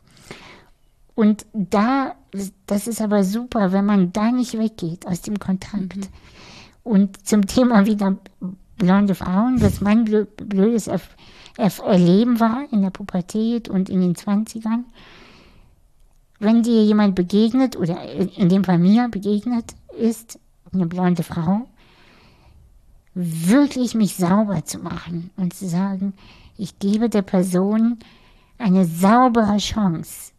Und das ist aber super, wenn man da nicht weggeht aus dem Kontakt. Und zum Thema wieder blonde Frauen, was mein blödes Erleben war in der Pubertät und in den 20ern. Wenn dir jemand begegnet, oder in dem Fall mir begegnet ist, eine blonde Frau, wirklich mich sauber zu machen und zu sagen, ich gebe der Person eine saubere Chance.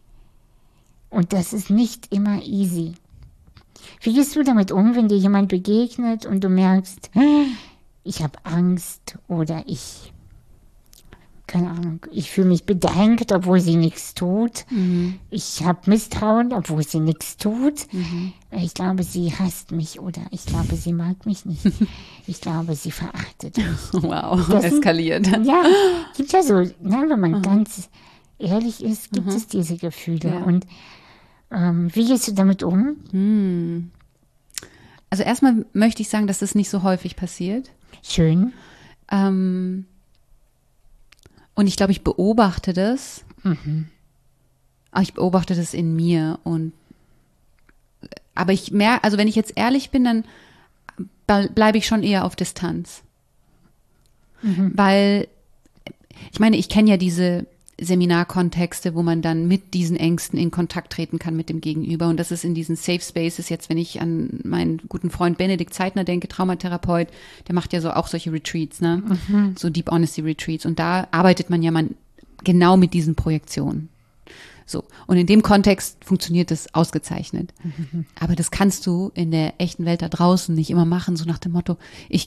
Und das ist nicht immer easy. Wie gehst du damit um, wenn dir jemand begegnet und du merkst, ich habe Angst oder keine Ahnung, ich fühle mich bedrängt, obwohl sie nichts tut. Ich habe Misstrauen, obwohl sie nichts tut. Ich glaube, sie hasst mich oder ich glaube, sie mag mich nicht. Ich glaube, sie verachtet mich. Wow, eskaliert. Ja, gibt ja so, wenn man ganz ehrlich ist, gibt es diese Gefühle. Ja. Und wie gehst du damit um? Also erstmal möchte ich sagen, dass das nicht so häufig passiert. Schön. Und ich glaube, ich beobachte das. Aber ich beobachte das in mir und Aber ich merke, also wenn ich jetzt ehrlich bin, dann bleibe ich schon eher auf Distanz. Weil, ich meine, ich kenne ja diese Seminarkontexte, wo man dann mit diesen Ängsten in Kontakt treten kann mit dem Gegenüber. Und das ist in diesen Safe Spaces, jetzt wenn ich an meinen guten Freund Benedikt Zeitner denke, Traumatherapeut, der macht ja so auch solche Retreats, ne? So Deep Honesty Retreats. Und da arbeitet man ja genau mit diesen Projektionen. So. Und in dem Kontext funktioniert das ausgezeichnet. Aber das kannst du in der echten Welt da draußen nicht immer machen, so nach dem Motto, ich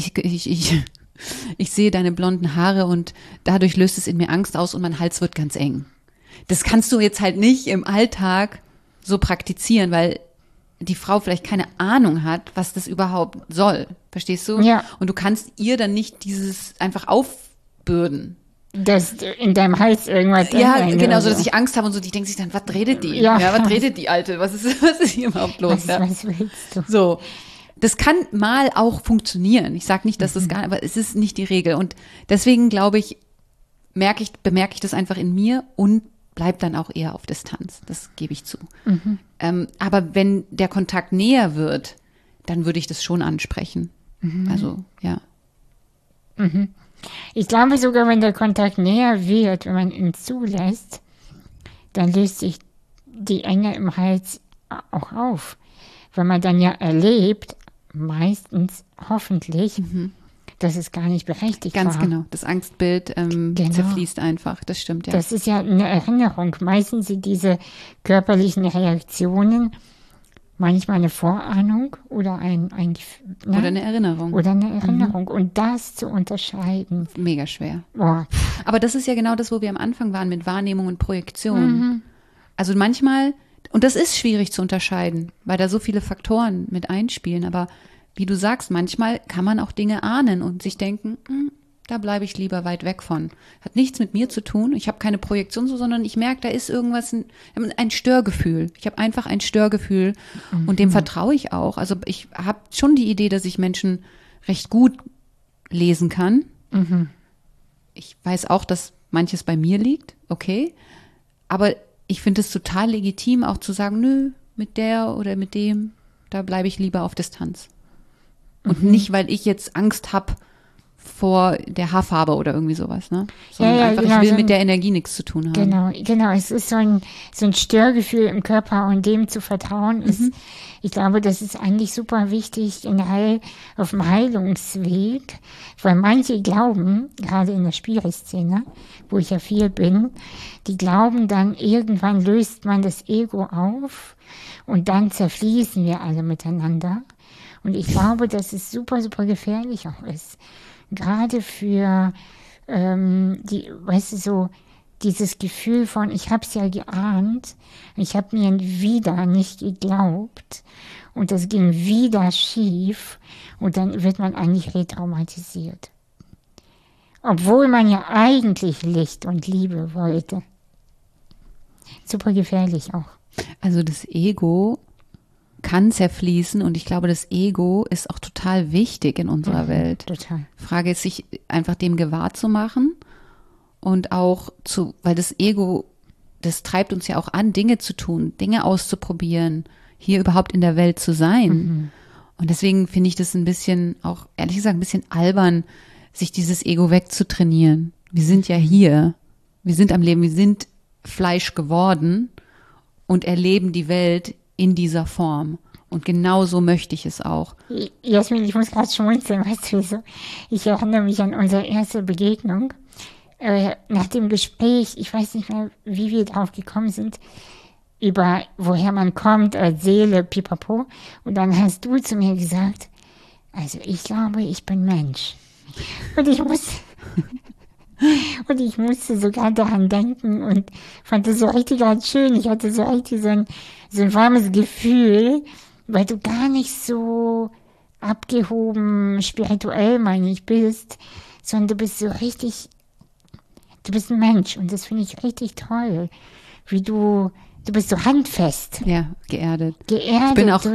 sehe deine blonden Haare und dadurch löst es in mir Angst aus und mein Hals wird ganz eng. Das kannst du jetzt halt nicht im Alltag so praktizieren, weil die Frau vielleicht keine Ahnung hat, was das überhaupt soll. Verstehst du? Ja. Und du kannst ihr dann nicht dieses einfach aufbürden. Dass in deinem Hals irgendwas Ja, drin genau, oder so dass ich Angst habe und so, die denkt sich dann, was redet die? Ja. Was redet die Alte? Was ist hier überhaupt los? Was willst du? So. Das kann mal auch funktionieren. Ich sage nicht, dass das gar nicht, aber es ist nicht die Regel. Und deswegen glaube ich, bemerke ich das einfach in mir und bleib dann auch eher auf Distanz. Das gebe ich zu. Aber wenn der Kontakt näher wird, dann würde ich das schon ansprechen. Also, ja. Ich glaube sogar, wenn der Kontakt näher wird, wenn man ihn zulässt, dann löst sich die Enge im Hals auch auf. Weil man dann ja erlebt, meistens, hoffentlich, dass es gar nicht berechtigt war. Ganz genau. Das Angstbild zerfließt einfach. Das stimmt, ja. Das ist ja eine Erinnerung. Meistens sind diese körperlichen Reaktionen manchmal eine Vorahnung oder oder eine Erinnerung. Oder eine Erinnerung. Und das zu unterscheiden. Mega schwer. Boah. Aber das ist ja genau das, wo wir am Anfang waren mit Wahrnehmung und Projektion. Also manchmal, und das ist schwierig zu unterscheiden, weil da so viele Faktoren mit einspielen. Aber wie du sagst, manchmal kann man auch Dinge ahnen und sich denken, da bleibe ich lieber weit weg von. Hat nichts mit mir zu tun. Ich habe keine Projektion so, sondern ich merke, da ist irgendwas, ein Störgefühl. Ich habe einfach ein Störgefühl und dem vertraue ich auch. Also ich habe schon die Idee, dass ich Menschen recht gut lesen kann. Ich weiß auch, dass manches bei mir liegt, okay. Aber ich finde es total legitim, auch zu sagen, nö, mit der oder mit dem, da bleibe ich lieber auf Distanz. Und nicht, weil ich jetzt Angst habe vor der Haarfarbe oder irgendwie sowas, ne? Sondern einfach, genau, ich will mit der Energie nichts zu tun haben. Genau. Es ist so ein Störgefühl im Körper und dem zu vertrauen ist, ich glaube, das ist eigentlich super wichtig auf dem Heilungsweg, weil manche glauben, gerade in der Spiri-Szene, wo ich ja viel bin, die glauben dann, irgendwann löst man das Ego auf und dann zerfließen wir alle miteinander. Und ich glaube, dass es super, super gefährlich auch ist. Gerade für weißt du, so dieses Gefühl von, ich habe es ja geahnt, ich habe mir wieder nicht geglaubt und das ging wieder schief und dann wird man eigentlich retraumatisiert. Obwohl man ja eigentlich Licht und Liebe wollte. Super gefährlich auch. Also das Ego kann zerfließen und ich glaube, das Ego ist auch total wichtig in unserer Welt. Total. Frage ist, sich einfach dem gewahr zu machen und auch weil das Ego, das treibt uns ja auch an, Dinge zu tun, Dinge auszuprobieren, hier überhaupt in der Welt zu sein. Und deswegen finde ich das ein bisschen, auch ehrlich gesagt, ein bisschen albern, sich dieses Ego wegzutrainieren. Wir sind ja hier, wir sind am Leben, wir sind Fleisch geworden und erleben die Welt in dieser Form. Und genau so möchte ich es auch. Jasmin, ich muss gerade schmunzeln, weißt du wieso? Ich erinnere mich an unsere erste Begegnung. Nach dem Gespräch, ich weiß nicht mehr, wie wir drauf gekommen sind, über woher man kommt, als Seele, pipapo. Und dann hast du zu mir gesagt, also ich glaube, ich bin Mensch. Und ich musste sogar daran denken und fand das so richtig ganz schön. Ich hatte so richtig so ein warmes Gefühl, weil du gar nicht so abgehoben spirituell, meine ich, bist, sondern du bist so richtig, du bist ein Mensch und das finde ich richtig toll, wie du bist so handfest. Ja, geerdet. Geerdet. Ich bin auch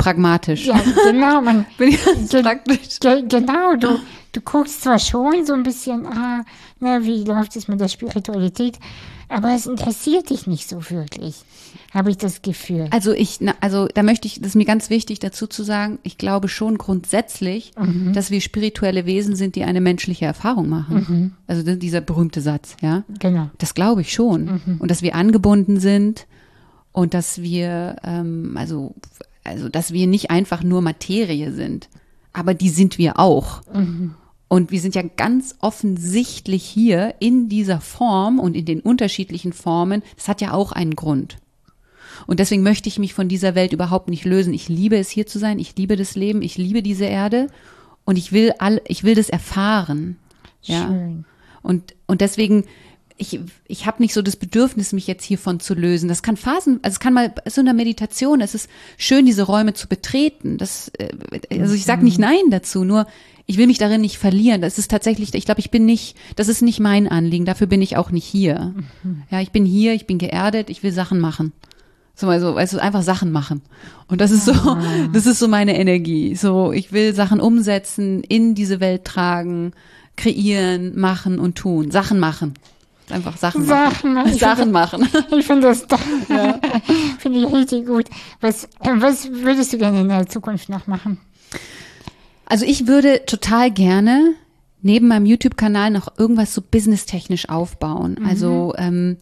pragmatisch. Ja, genau, Bin ich ganz praktisch. Genau, du guckst zwar schon so ein bisschen, wie läuft es mit der Spiritualität, aber es interessiert dich nicht so wirklich, habe ich das Gefühl. Also da möchte ich, das ist mir ganz wichtig dazu zu sagen, ich glaube schon grundsätzlich, dass wir spirituelle Wesen sind, die eine menschliche Erfahrung machen. Also dieser berühmte Satz, ja. Genau. Das glaube ich schon. Und dass wir angebunden sind und dass wir, also dass wir nicht einfach nur Materie sind, aber die sind wir auch. Und wir sind ja ganz offensichtlich hier in dieser Form und in den unterschiedlichen Formen. Das hat ja auch einen Grund. Und deswegen möchte ich mich von dieser Welt überhaupt nicht lösen. Ich liebe es, hier zu sein. Ich liebe das Leben. Ich liebe diese Erde. Und ich will das erfahren. Ja. Schön. Und deswegen, ich habe nicht so das Bedürfnis, mich jetzt hiervon zu lösen. Das kann es kann mal so in der Meditation, es ist schön, diese Räume zu betreten. Also ich sage nicht Nein dazu, nur ich will mich darin nicht verlieren. Das ist tatsächlich, ich glaube, das ist nicht mein Anliegen. Dafür bin ich auch nicht hier. Ja, ich bin hier, ich bin geerdet, ich will Sachen machen. So, also, einfach Sachen machen. Und das ist so meine Energie. So, ich will Sachen umsetzen, in diese Welt tragen, kreieren, machen und tun. Sachen machen. Einfach Sachen machen. Sachen machen. Ich finde das finde ich richtig gut. Was würdest du gerne in der Zukunft noch machen? Also ich würde total gerne neben meinem YouTube-Kanal noch irgendwas so businesstechnisch aufbauen. Also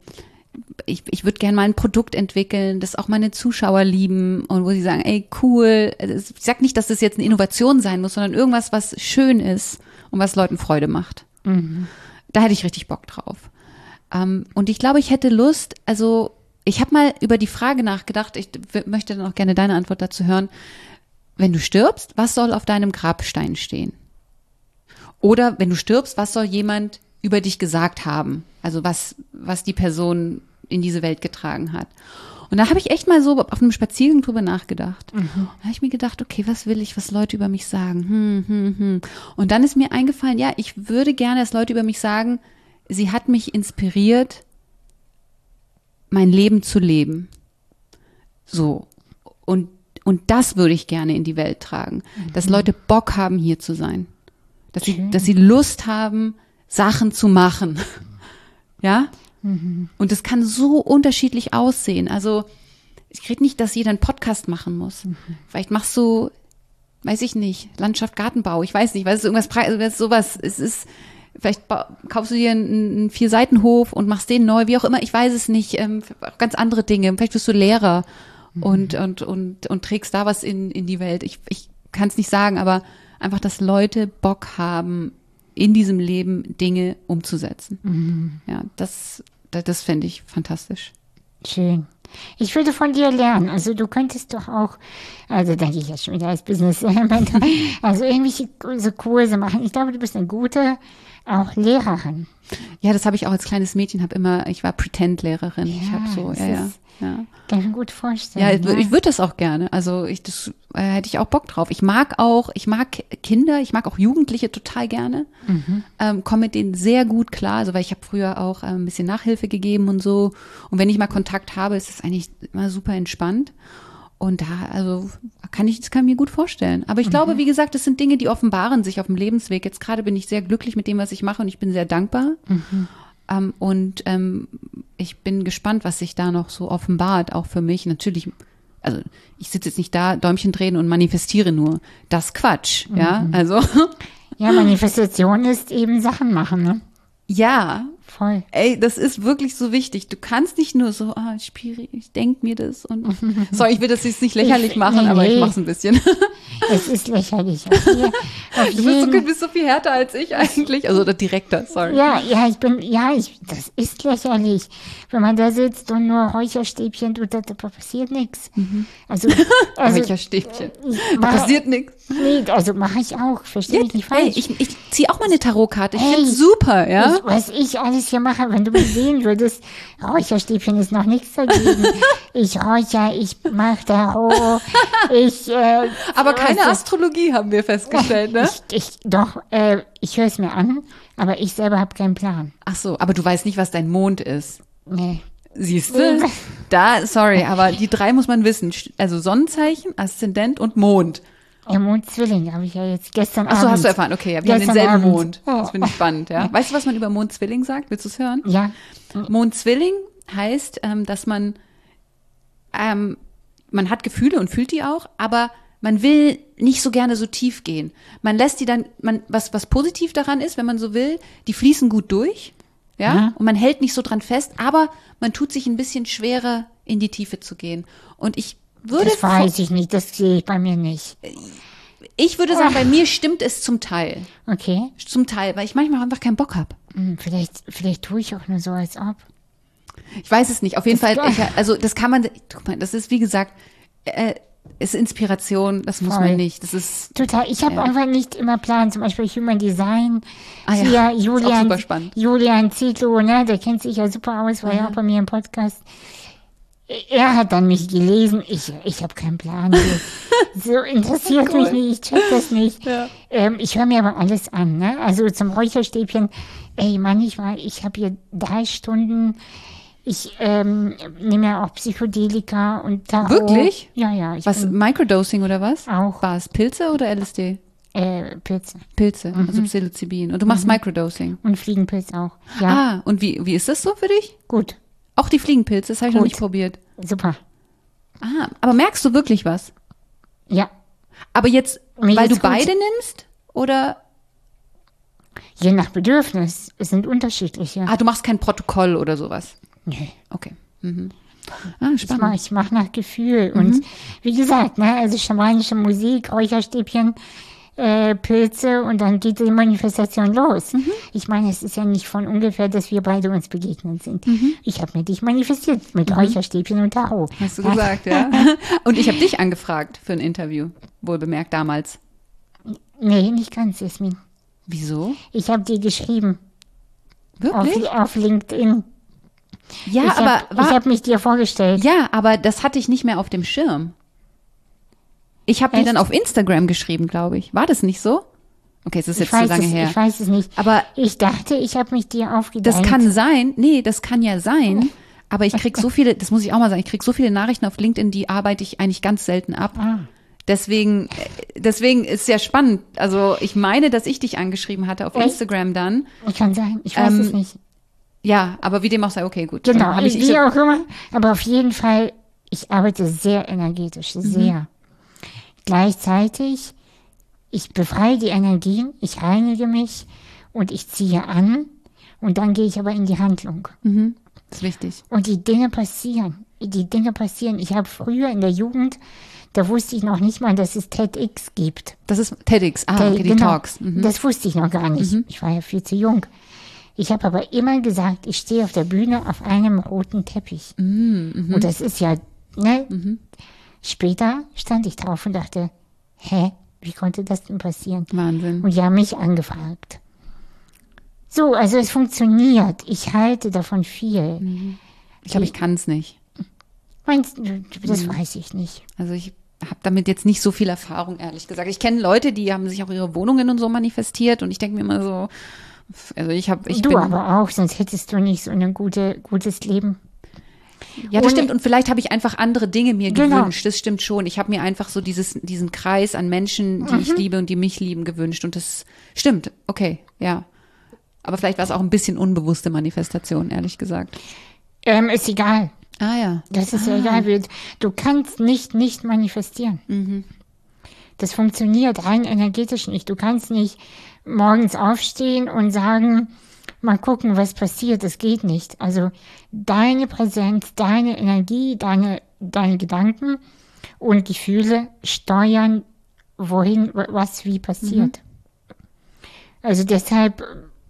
ich würde gerne mal ein Produkt entwickeln, das auch meine Zuschauer lieben und wo sie sagen, ey, cool. Ich sag nicht, dass das jetzt eine Innovation sein muss, sondern irgendwas, was schön ist und was Leuten Freude macht. Da hätte ich richtig Bock drauf. Und ich glaube, ich hätte Lust, also ich habe mal über die Frage nachgedacht, ich möchte dann auch gerne deine Antwort dazu hören. Wenn du stirbst, was soll auf deinem Grabstein stehen? Oder wenn du stirbst, was soll jemand über dich gesagt haben? Also was die Person in diese Welt getragen hat. Und da habe ich echt mal so auf einem Spaziergang drüber nachgedacht. Da habe ich mir gedacht, okay, was will ich, was Leute über mich sagen? Und dann ist mir eingefallen, ja, ich würde gerne, dass Leute über mich sagen, sie hat mich inspiriert, mein Leben zu leben. So. Und das würde ich gerne in die Welt tragen. Dass Leute Bock haben, hier zu sein. Dass sie Lust haben, Sachen zu machen. Ja? Und das kann so unterschiedlich aussehen. Also, ich rede nicht, dass jeder einen Podcast machen muss. Vielleicht machst du, weiß ich nicht, Landschaft, Gartenbau. Ich weiß nicht, weißt du, irgendwas, sowas. Es ist, vielleicht kaufst du dir einen 4-Seiten-Hof und machst den neu, wie auch immer. Ich weiß es nicht. Ganz andere Dinge. Vielleicht wirst du Lehrer. Und trägst da was in die Welt. Ich kann es nicht sagen, aber einfach, dass Leute Bock haben, in diesem Leben Dinge umzusetzen. Ja, das fände ich fantastisch. Schön. Ich würde von dir lernen. Also du könntest doch auch, also denke ich jetzt schon wieder als Business, also irgendwelche so Kurse machen. Ich glaube, du bist eine gute auch Lehrerin. Ja, das habe ich auch als kleines Mädchen, ich war Pretend-Lehrerin. Ja, ich habe so, ja. Kann ich mir gut vorstellen. Ja, ich würde das auch gerne. Also hätte ich auch Bock drauf. Ich mag Kinder, ich mag auch Jugendliche total gerne. Komme mit denen sehr gut klar. Also weil ich habe früher auch ein bisschen Nachhilfe gegeben und so. Und wenn ich mal Kontakt habe, ist es eigentlich immer super entspannt. Und kann ich mir gut vorstellen. Aber ich glaube, wie gesagt, das sind Dinge, die offenbaren sich auf dem Lebensweg. Jetzt gerade bin ich sehr glücklich mit dem, was ich mache und ich bin sehr dankbar. Ich bin gespannt, was sich da noch so offenbart, auch für mich. Natürlich, also ich sitze jetzt nicht da, Däumchen drehen und manifestiere nur. Das ist Quatsch, ja, also. Ja, Manifestation ist eben Sachen machen, ne? Ja. Voll. Ey, das ist wirklich so wichtig. Du kannst nicht nur so, ich denke mir das und sorry, ich will das jetzt nicht lächerlich machen, aber ich mache es ein bisschen. Es ist lächerlich. Du bist so viel härter als ich eigentlich, also oder direkter, sorry. Das ist lächerlich. Wenn man da sitzt und nur Räucherstäbchen tut, da passiert nichts. Also Räucherstäbchen. Da passiert nichts. Nee, also mache ich auch, verstehe ich nicht falsch. Ey, ich ziehe auch mal eine Tarotkarte, ich finde super, ja. Was ich alles hier mache, wenn du mich sehen würdest, Räucherstäbchen ist noch nichts dagegen. Ich räucher, ich mache Tarot, aber keine Astrologie, haben wir festgestellt, ne? Ich höre es mir an, aber ich selber habe keinen Plan. Ach so, aber du weißt nicht, was dein Mond ist. Nee. Siehst du? Sorry, aber die 3 muss man wissen. Also Sonnenzeichen, Aszendent und Mond. Mondzwilling habe ich ja jetzt gestern Achso, Abend. hast du erfahren. Okay, ja, wir haben Gestern denselben Abend. Mond. Das finde ich spannend, ja. Weißt du, was man über Mondzwilling sagt? Willst du es hören? Ja. Mondzwilling heißt, dass man hat Gefühle und fühlt die auch, aber man will nicht so gerne so tief gehen. Man lässt die dann, was positiv daran ist, wenn man so will, die fließen gut durch, ja, Mhm. und man hält nicht so dran fest, aber man tut sich ein bisschen schwerer, in die Tiefe zu gehen. Und ich würde Das weiß ich nicht, das sehe ich bei mir nicht. sagen, bei mir stimmt es zum Teil. Okay. Zum Teil, weil ich manchmal einfach keinen Bock habe. Vielleicht tue ich auch nur so, als ob. Ich weiß es nicht. Auf jeden Das- Fall, also das kann man, guck mal, das ist wie gesagt, ist Inspiration, das muss Voll. man nicht. Das ist Total. Ich habe einfach nicht immer Plan, zum Beispiel Human Design. Ah ja, Hier, ist auch super spannend. Julian Zietlow, ne, der kennt sich ja super aus, war ja auch bei mir im Podcast. Er hat dann mich gelesen, ich habe keinen Plan. So interessiert mich nicht, ich check das nicht. Ja. Ich höre mir aber alles an, ne? Also zum Räucherstäbchen, manchmal, ich habe hier 3 Stunden, ich nehme ja auch Psychedelika und Tarot. Wirklich? Ja, ich was, bin Microdosing oder was? auch War es Pilze oder LSD? Pilze Pilze, also Psilocybin. Und du machst Microdosing. und Fliegenpilz auch. Ja, Ah, und wie ist das so für dich? gut, Auch die Fliegenpilze, das habe ich noch Gut. nicht probiert. super. Ah, aber merkst du wirklich was? Ja, Aber jetzt, Mir weil du geht's gut. beide nimmst? Oder? je nach Bedürfnis, es sind unterschiedliche. Ah, du machst kein Protokoll oder sowas. Nee. Okay. Ah, spannend. Ich mach nach Gefühl. Und wie gesagt, ne, also schamanische Musik, Räucherstäbchen, Pilze und dann geht die Manifestation los. Ich meine, es ist ja nicht von ungefähr, dass wir beide uns begegnet sind. Ich habe mir dich manifestiert mit Räucherstäbchen und Tarot. Hast du gesagt, ja. Und ich habe dich angefragt für ein Interview, wohl bemerkt damals. Nee, nicht ganz, Jasmin. Wieso? Ich habe dir geschrieben Wirklich? auf LinkedIn. Ja, Ich habe mich dir vorgestellt. ja, aber das hatte ich nicht mehr auf dem Schirm. Ich habe dir Echt? dann auf Instagram geschrieben, glaube ich. War das nicht so? Okay, es ist jetzt zu lange her. Ich weiß es nicht. Aber Ich dachte, ich habe mich dir aufgedrängt. das kann sein. Nee, das kann ja sein. Aber ich krieg so viele, das muss ich auch mal sagen, ich krieg so viele Nachrichten auf LinkedIn, die arbeite ich eigentlich ganz selten ab. Deswegen ist es ja spannend. Also ich meine, dass ich dich angeschrieben hatte auf Echt? Instagram dann. Kann sein, ich weiß es nicht. Ja, aber wie dem auch sei, okay, gut. Genau, Dann hab ich wie auch immer. Aber auf jeden Fall, ich arbeite sehr energetisch, sehr. Gleichzeitig, ich befreie die Energien, ich reinige mich und ich ziehe an und dann gehe ich aber in die Handlung. das ist wichtig. Und die Dinge passieren. Ich habe früher in der Jugend, da wusste ich noch nicht mal, dass es TEDx gibt. Das ist TEDx. Ah, okay, die Genau, Talks. Das wusste ich noch gar nicht. Ich war ja viel zu jung. Ich habe aber immer gesagt, ich stehe auf der Bühne auf einem roten Teppich. Und das ist ja, ne? Später stand ich drauf und dachte, wie konnte das denn passieren? Wahnsinn. Und die haben mich angefragt. So, also es funktioniert. Ich halte davon viel. Ich glaube, ich kann es nicht. Meinst du, das weiß ich nicht. Also ich habe damit jetzt nicht so viel Erfahrung, ehrlich gesagt. Ich kenne Leute, die haben sich auch ihre Wohnungen und so manifestiert und ich denke mir immer so, also ich Du bin, aber auch, sonst hättest du nicht so ein gutes Leben. ja, das ohne- stimmt und vielleicht habe ich einfach andere Dinge mir Genau. gewünscht, das stimmt schon. Ich habe mir einfach so diesen Kreis an Menschen, die ich liebe und die mich lieben, gewünscht und das stimmt, okay, ja. Aber vielleicht war es auch ein bisschen unbewusste Manifestation, ehrlich gesagt. Ist egal. Ah ja. Das ist ja egal. Du kannst nicht manifestieren. Das funktioniert rein energetisch nicht. Du kannst nicht morgens aufstehen und sagen, mal gucken, was passiert. Das geht nicht. Also deine Präsenz, deine Energie, deine Gedanken und Gefühle steuern, wohin, was wie passiert. Also deshalb,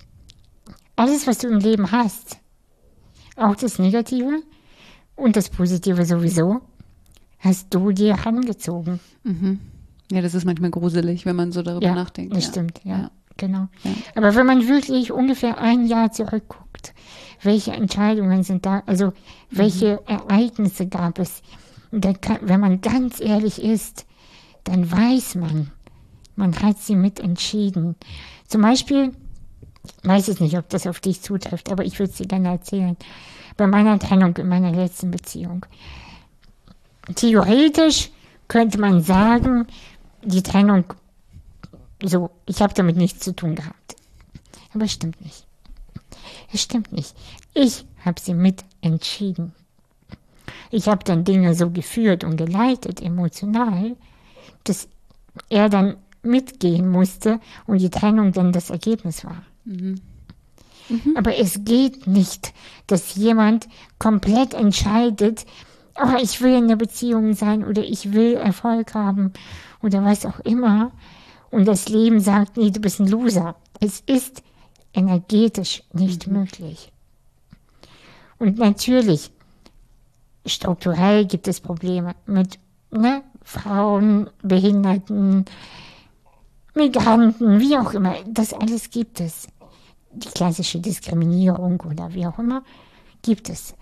alles, was du im Leben hast, auch das Negative und das Positive sowieso, hast du dir herangezogen. Ja, das ist manchmal gruselig, wenn man so darüber Ja, nachdenkt. das ja. stimmt, ja. Ja. Genau. Ja. Aber wenn man wirklich ungefähr ein Jahr zurückguckt, welche Entscheidungen sind da, also welche Ereignisse gab es, wenn man ganz ehrlich ist, dann weiß man hat sie mit entschieden. Zum Beispiel weiß ich nicht, ob das auf dich zutrifft, aber ich würde es dir gerne erzählen. Bei meiner Trennung in meiner letzten Beziehung. Theoretisch könnte man sagen, die Trennung, so, ich habe damit nichts zu tun gehabt. Aber es stimmt nicht. Es stimmt nicht. Ich habe sie mitentschieden. Ich habe dann Dinge so geführt und geleitet, emotional, dass er dann mitgehen musste und die Trennung dann das Ergebnis war. Aber es geht nicht, dass jemand komplett entscheidet, oh, ich will in einer Beziehung sein oder ich will Erfolg haben oder was auch immer. Und das Leben sagt, nee, du bist ein Loser. Es ist energetisch nicht möglich. Und natürlich, strukturell gibt es Probleme mit Frauen, Behinderten, Migranten, wie auch immer. Das alles gibt es. Die klassische Diskriminierung oder wie auch immer gibt es.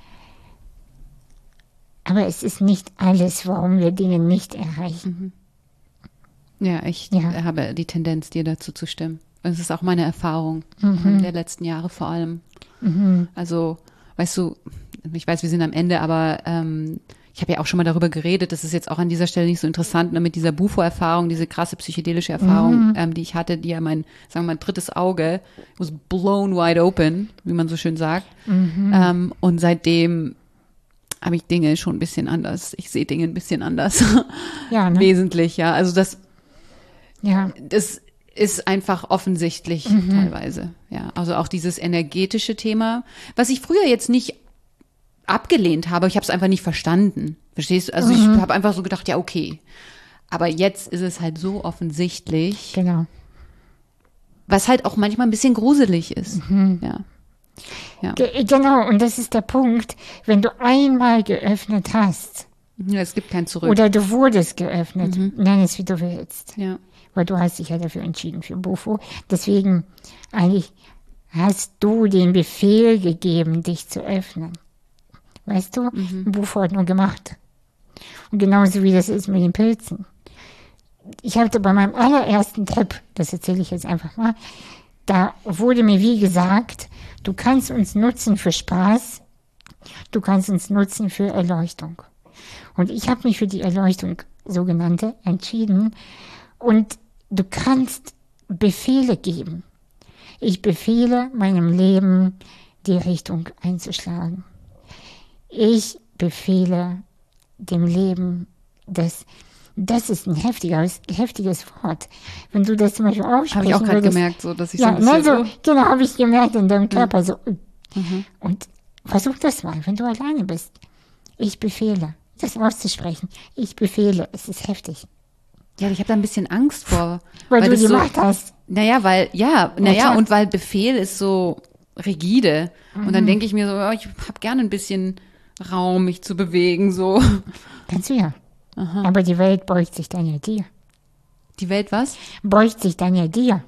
Aber es ist nicht alles, warum wir Dinge nicht erreichen. Ja, ich habe die Tendenz, dir dazu zu stimmen. Es ist auch meine Erfahrung der letzten Jahre vor allem. Also, weißt du, ich weiß, wir sind am Ende, aber ich habe ja auch schon mal darüber geredet, das ist jetzt auch an dieser Stelle nicht so interessant, mit dieser Bufo-Erfahrung, diese krasse psychedelische Erfahrung, die ich hatte, die ja mein drittes Auge was blown wide open, wie man so schön sagt. Und seitdem habe ich Dinge schon ein bisschen anders. Ich sehe Dinge ein bisschen anders. Ja, ne? Wesentlich, ja. Also das Ja. ist einfach offensichtlich teilweise. Ja, also auch dieses energetische Thema, was ich früher jetzt nicht abgelehnt habe, ich habe es einfach nicht verstanden. Verstehst du? Also ich habe einfach so gedacht, ja, okay. Aber jetzt ist es halt so offensichtlich, Genau. was halt auch manchmal ein bisschen gruselig ist. Ja. Genau, und das ist der Punkt, wenn du einmal geöffnet hast, Ja, es gibt kein Zurück. oder du wurdest geöffnet, nenn es wie du willst. Ja. Weil du hast dich ja dafür entschieden, für Bufo. Deswegen, eigentlich hast du den Befehl gegeben, dich zu öffnen. Weißt du? Bufo hat nur gemacht. Und genauso wie das ist mit den Pilzen. Ich hatte bei meinem allerersten Trip, das erzähle ich jetzt einfach mal, da wurde mir wie gesagt, du kannst uns nutzen für Spaß, du kannst uns nutzen für Erleuchtung. Und ich habe mich für die Erleuchtung, sogenannte, entschieden. Und du kannst Befehle geben. Ich befehle meinem Leben, die Richtung einzuschlagen. Ich befehle dem Leben, das ist ein heftiges Wort. Wenn du das zum Beispiel aussprechen Habe ich auch gerade würdest, gemerkt, so, dass ich ja, so ein bisschen genau, habe ich gemerkt in deinem Körper. So. Und versuch das mal, wenn du alleine bist. Ich befehle, das auszusprechen. Ich befehle, es ist heftig. Ja, ich habe da ein bisschen Angst vor. Weil du das die so, Macht hast. Und weil Befehl ist so rigide. Und dann denke ich mir so, oh, ich habe gerne ein bisschen Raum, mich zu bewegen, so. Kannst du ja. Aber die Welt beugt sich dann ja dir. Die Welt was? Beugt sich dann ja dir.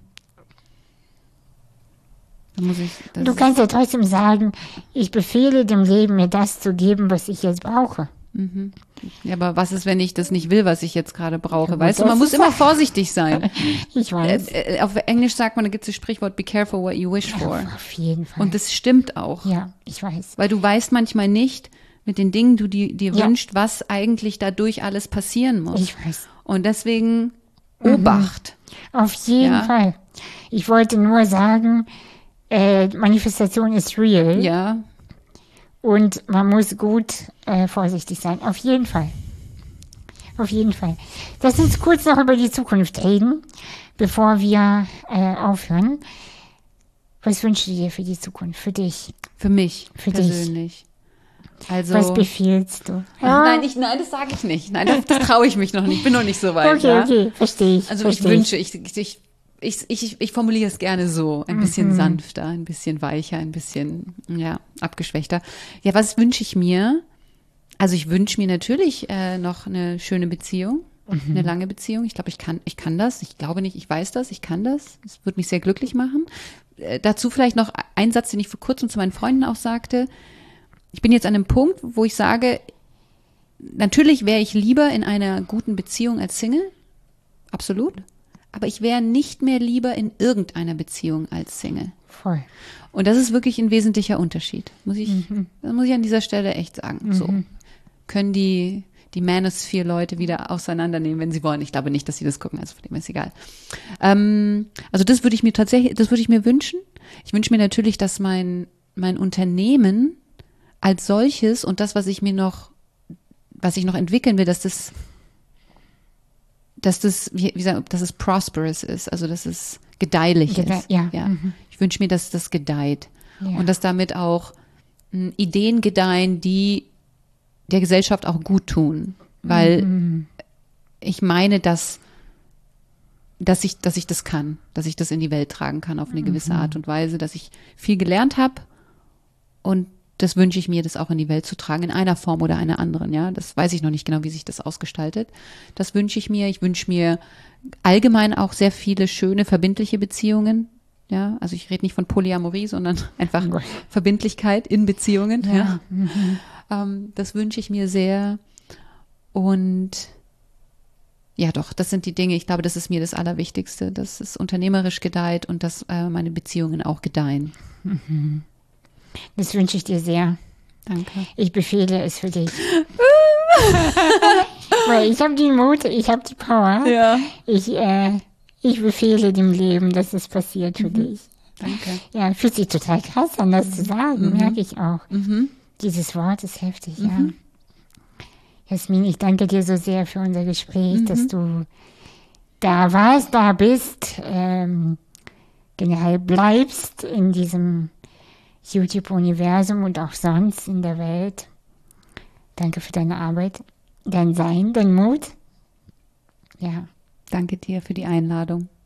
Da muss ich, Du kannst ja trotzdem sagen, ich befehle dem Leben, mir das zu geben, was ich jetzt brauche. ja, aber was ist, wenn ich das nicht will, was ich jetzt gerade brauche? Ja, Weißt du, das man muss ist immer ja- vorsichtig sein. Ich weiß. Auf Englisch sagt man, da gibt es das Sprichwort, be careful what you wish for. Auf jeden Fall. Und das stimmt auch. ja, ich weiß. Weil du weißt manchmal nicht, mit den Dingen, du dir Ja. wünscht, was eigentlich dadurch alles passieren muss. Ich weiß. Und deswegen Obacht. Auf jeden Ja. Fall. Ich wollte nur sagen, Manifestation ist real. Ja. Und man muss gut vorsichtig sein. Auf jeden Fall. Auf jeden Fall. Lass uns kurz noch über die Zukunft reden, bevor wir aufhören. Was wünschst du dir für die Zukunft? Für dich? Für mich Für dich. persönlich. Also. Was befiehlst du? Nein, das sage ich nicht. Nein, das traue ich mich noch nicht. Ich bin noch nicht so weit. Okay, ja? okay, verstehe ich. Also ich verstehe wünsche, ich formuliere es gerne so, ein bisschen sanfter, ein bisschen weicher, ein bisschen, abgeschwächter. Ja, was wünsche ich mir? Also ich wünsche mir natürlich noch eine schöne Beziehung, eine lange Beziehung. Ich glaube, ich kann das. Ich glaube nicht, ich weiß das, ich kann das. Das würde mich sehr glücklich machen. Dazu vielleicht noch ein Satz, den ich vor kurzem zu meinen Freunden auch sagte. Ich bin jetzt an einem Punkt, wo ich sage, natürlich wäre ich lieber in einer guten Beziehung als Single. Absolut. aber ich wäre nicht mehr lieber in irgendeiner Beziehung als Single. Voll. Und das ist wirklich ein wesentlicher Unterschied. Das muss ich an dieser Stelle echt sagen. So können die Manosphere-Leute wieder auseinandernehmen, wenn sie wollen. Ich glaube nicht, dass sie das gucken, also von dem ist egal. Also das würde ich mir wünschen. Ich wünsche mir natürlich, dass mein Unternehmen als solches und das, was ich noch entwickeln will, dass es prosperous ist, also dass es gedeihlich ist. Ja. Ich wünsche mir, dass das gedeiht. Ja. Und dass damit auch Ideen gedeihen, die der Gesellschaft auch gut tun. Weil ich meine, dass ich das kann, dass ich das in die Welt tragen kann auf eine gewisse Art und Weise, dass ich viel gelernt habe und das wünsche ich mir, das auch in die Welt zu tragen, in einer Form oder einer anderen, ja. Das weiß ich noch nicht genau, wie sich das ausgestaltet. Das wünsche ich mir. Ich wünsche mir allgemein auch sehr viele schöne, verbindliche Beziehungen, ja. Also ich rede nicht von Polyamorie, sondern einfach Verbindlichkeit in Beziehungen, ja. Das wünsche ich mir sehr und ja doch, das sind die Dinge, ich glaube, das ist mir das Allerwichtigste, dass es unternehmerisch gedeiht und dass meine Beziehungen auch gedeihen. Das wünsche ich dir sehr. Danke. Ich befehle es für dich. Weil ich habe den Mut, ich habe die Power. Ja. Ich befehle dem Leben, dass es passiert für dich. Danke. Ja, fühlt sich total krass an, das zu sagen, merke ich auch. Dieses Wort ist heftig, ja. Jasmin, ich danke dir so sehr für unser Gespräch, dass du da warst, da bist, generell bleibst in diesem YouTube-Universum und auch sonst in der Welt. Danke für deine Arbeit, dein Sein, dein Mut. Ja. Danke dir für die Einladung.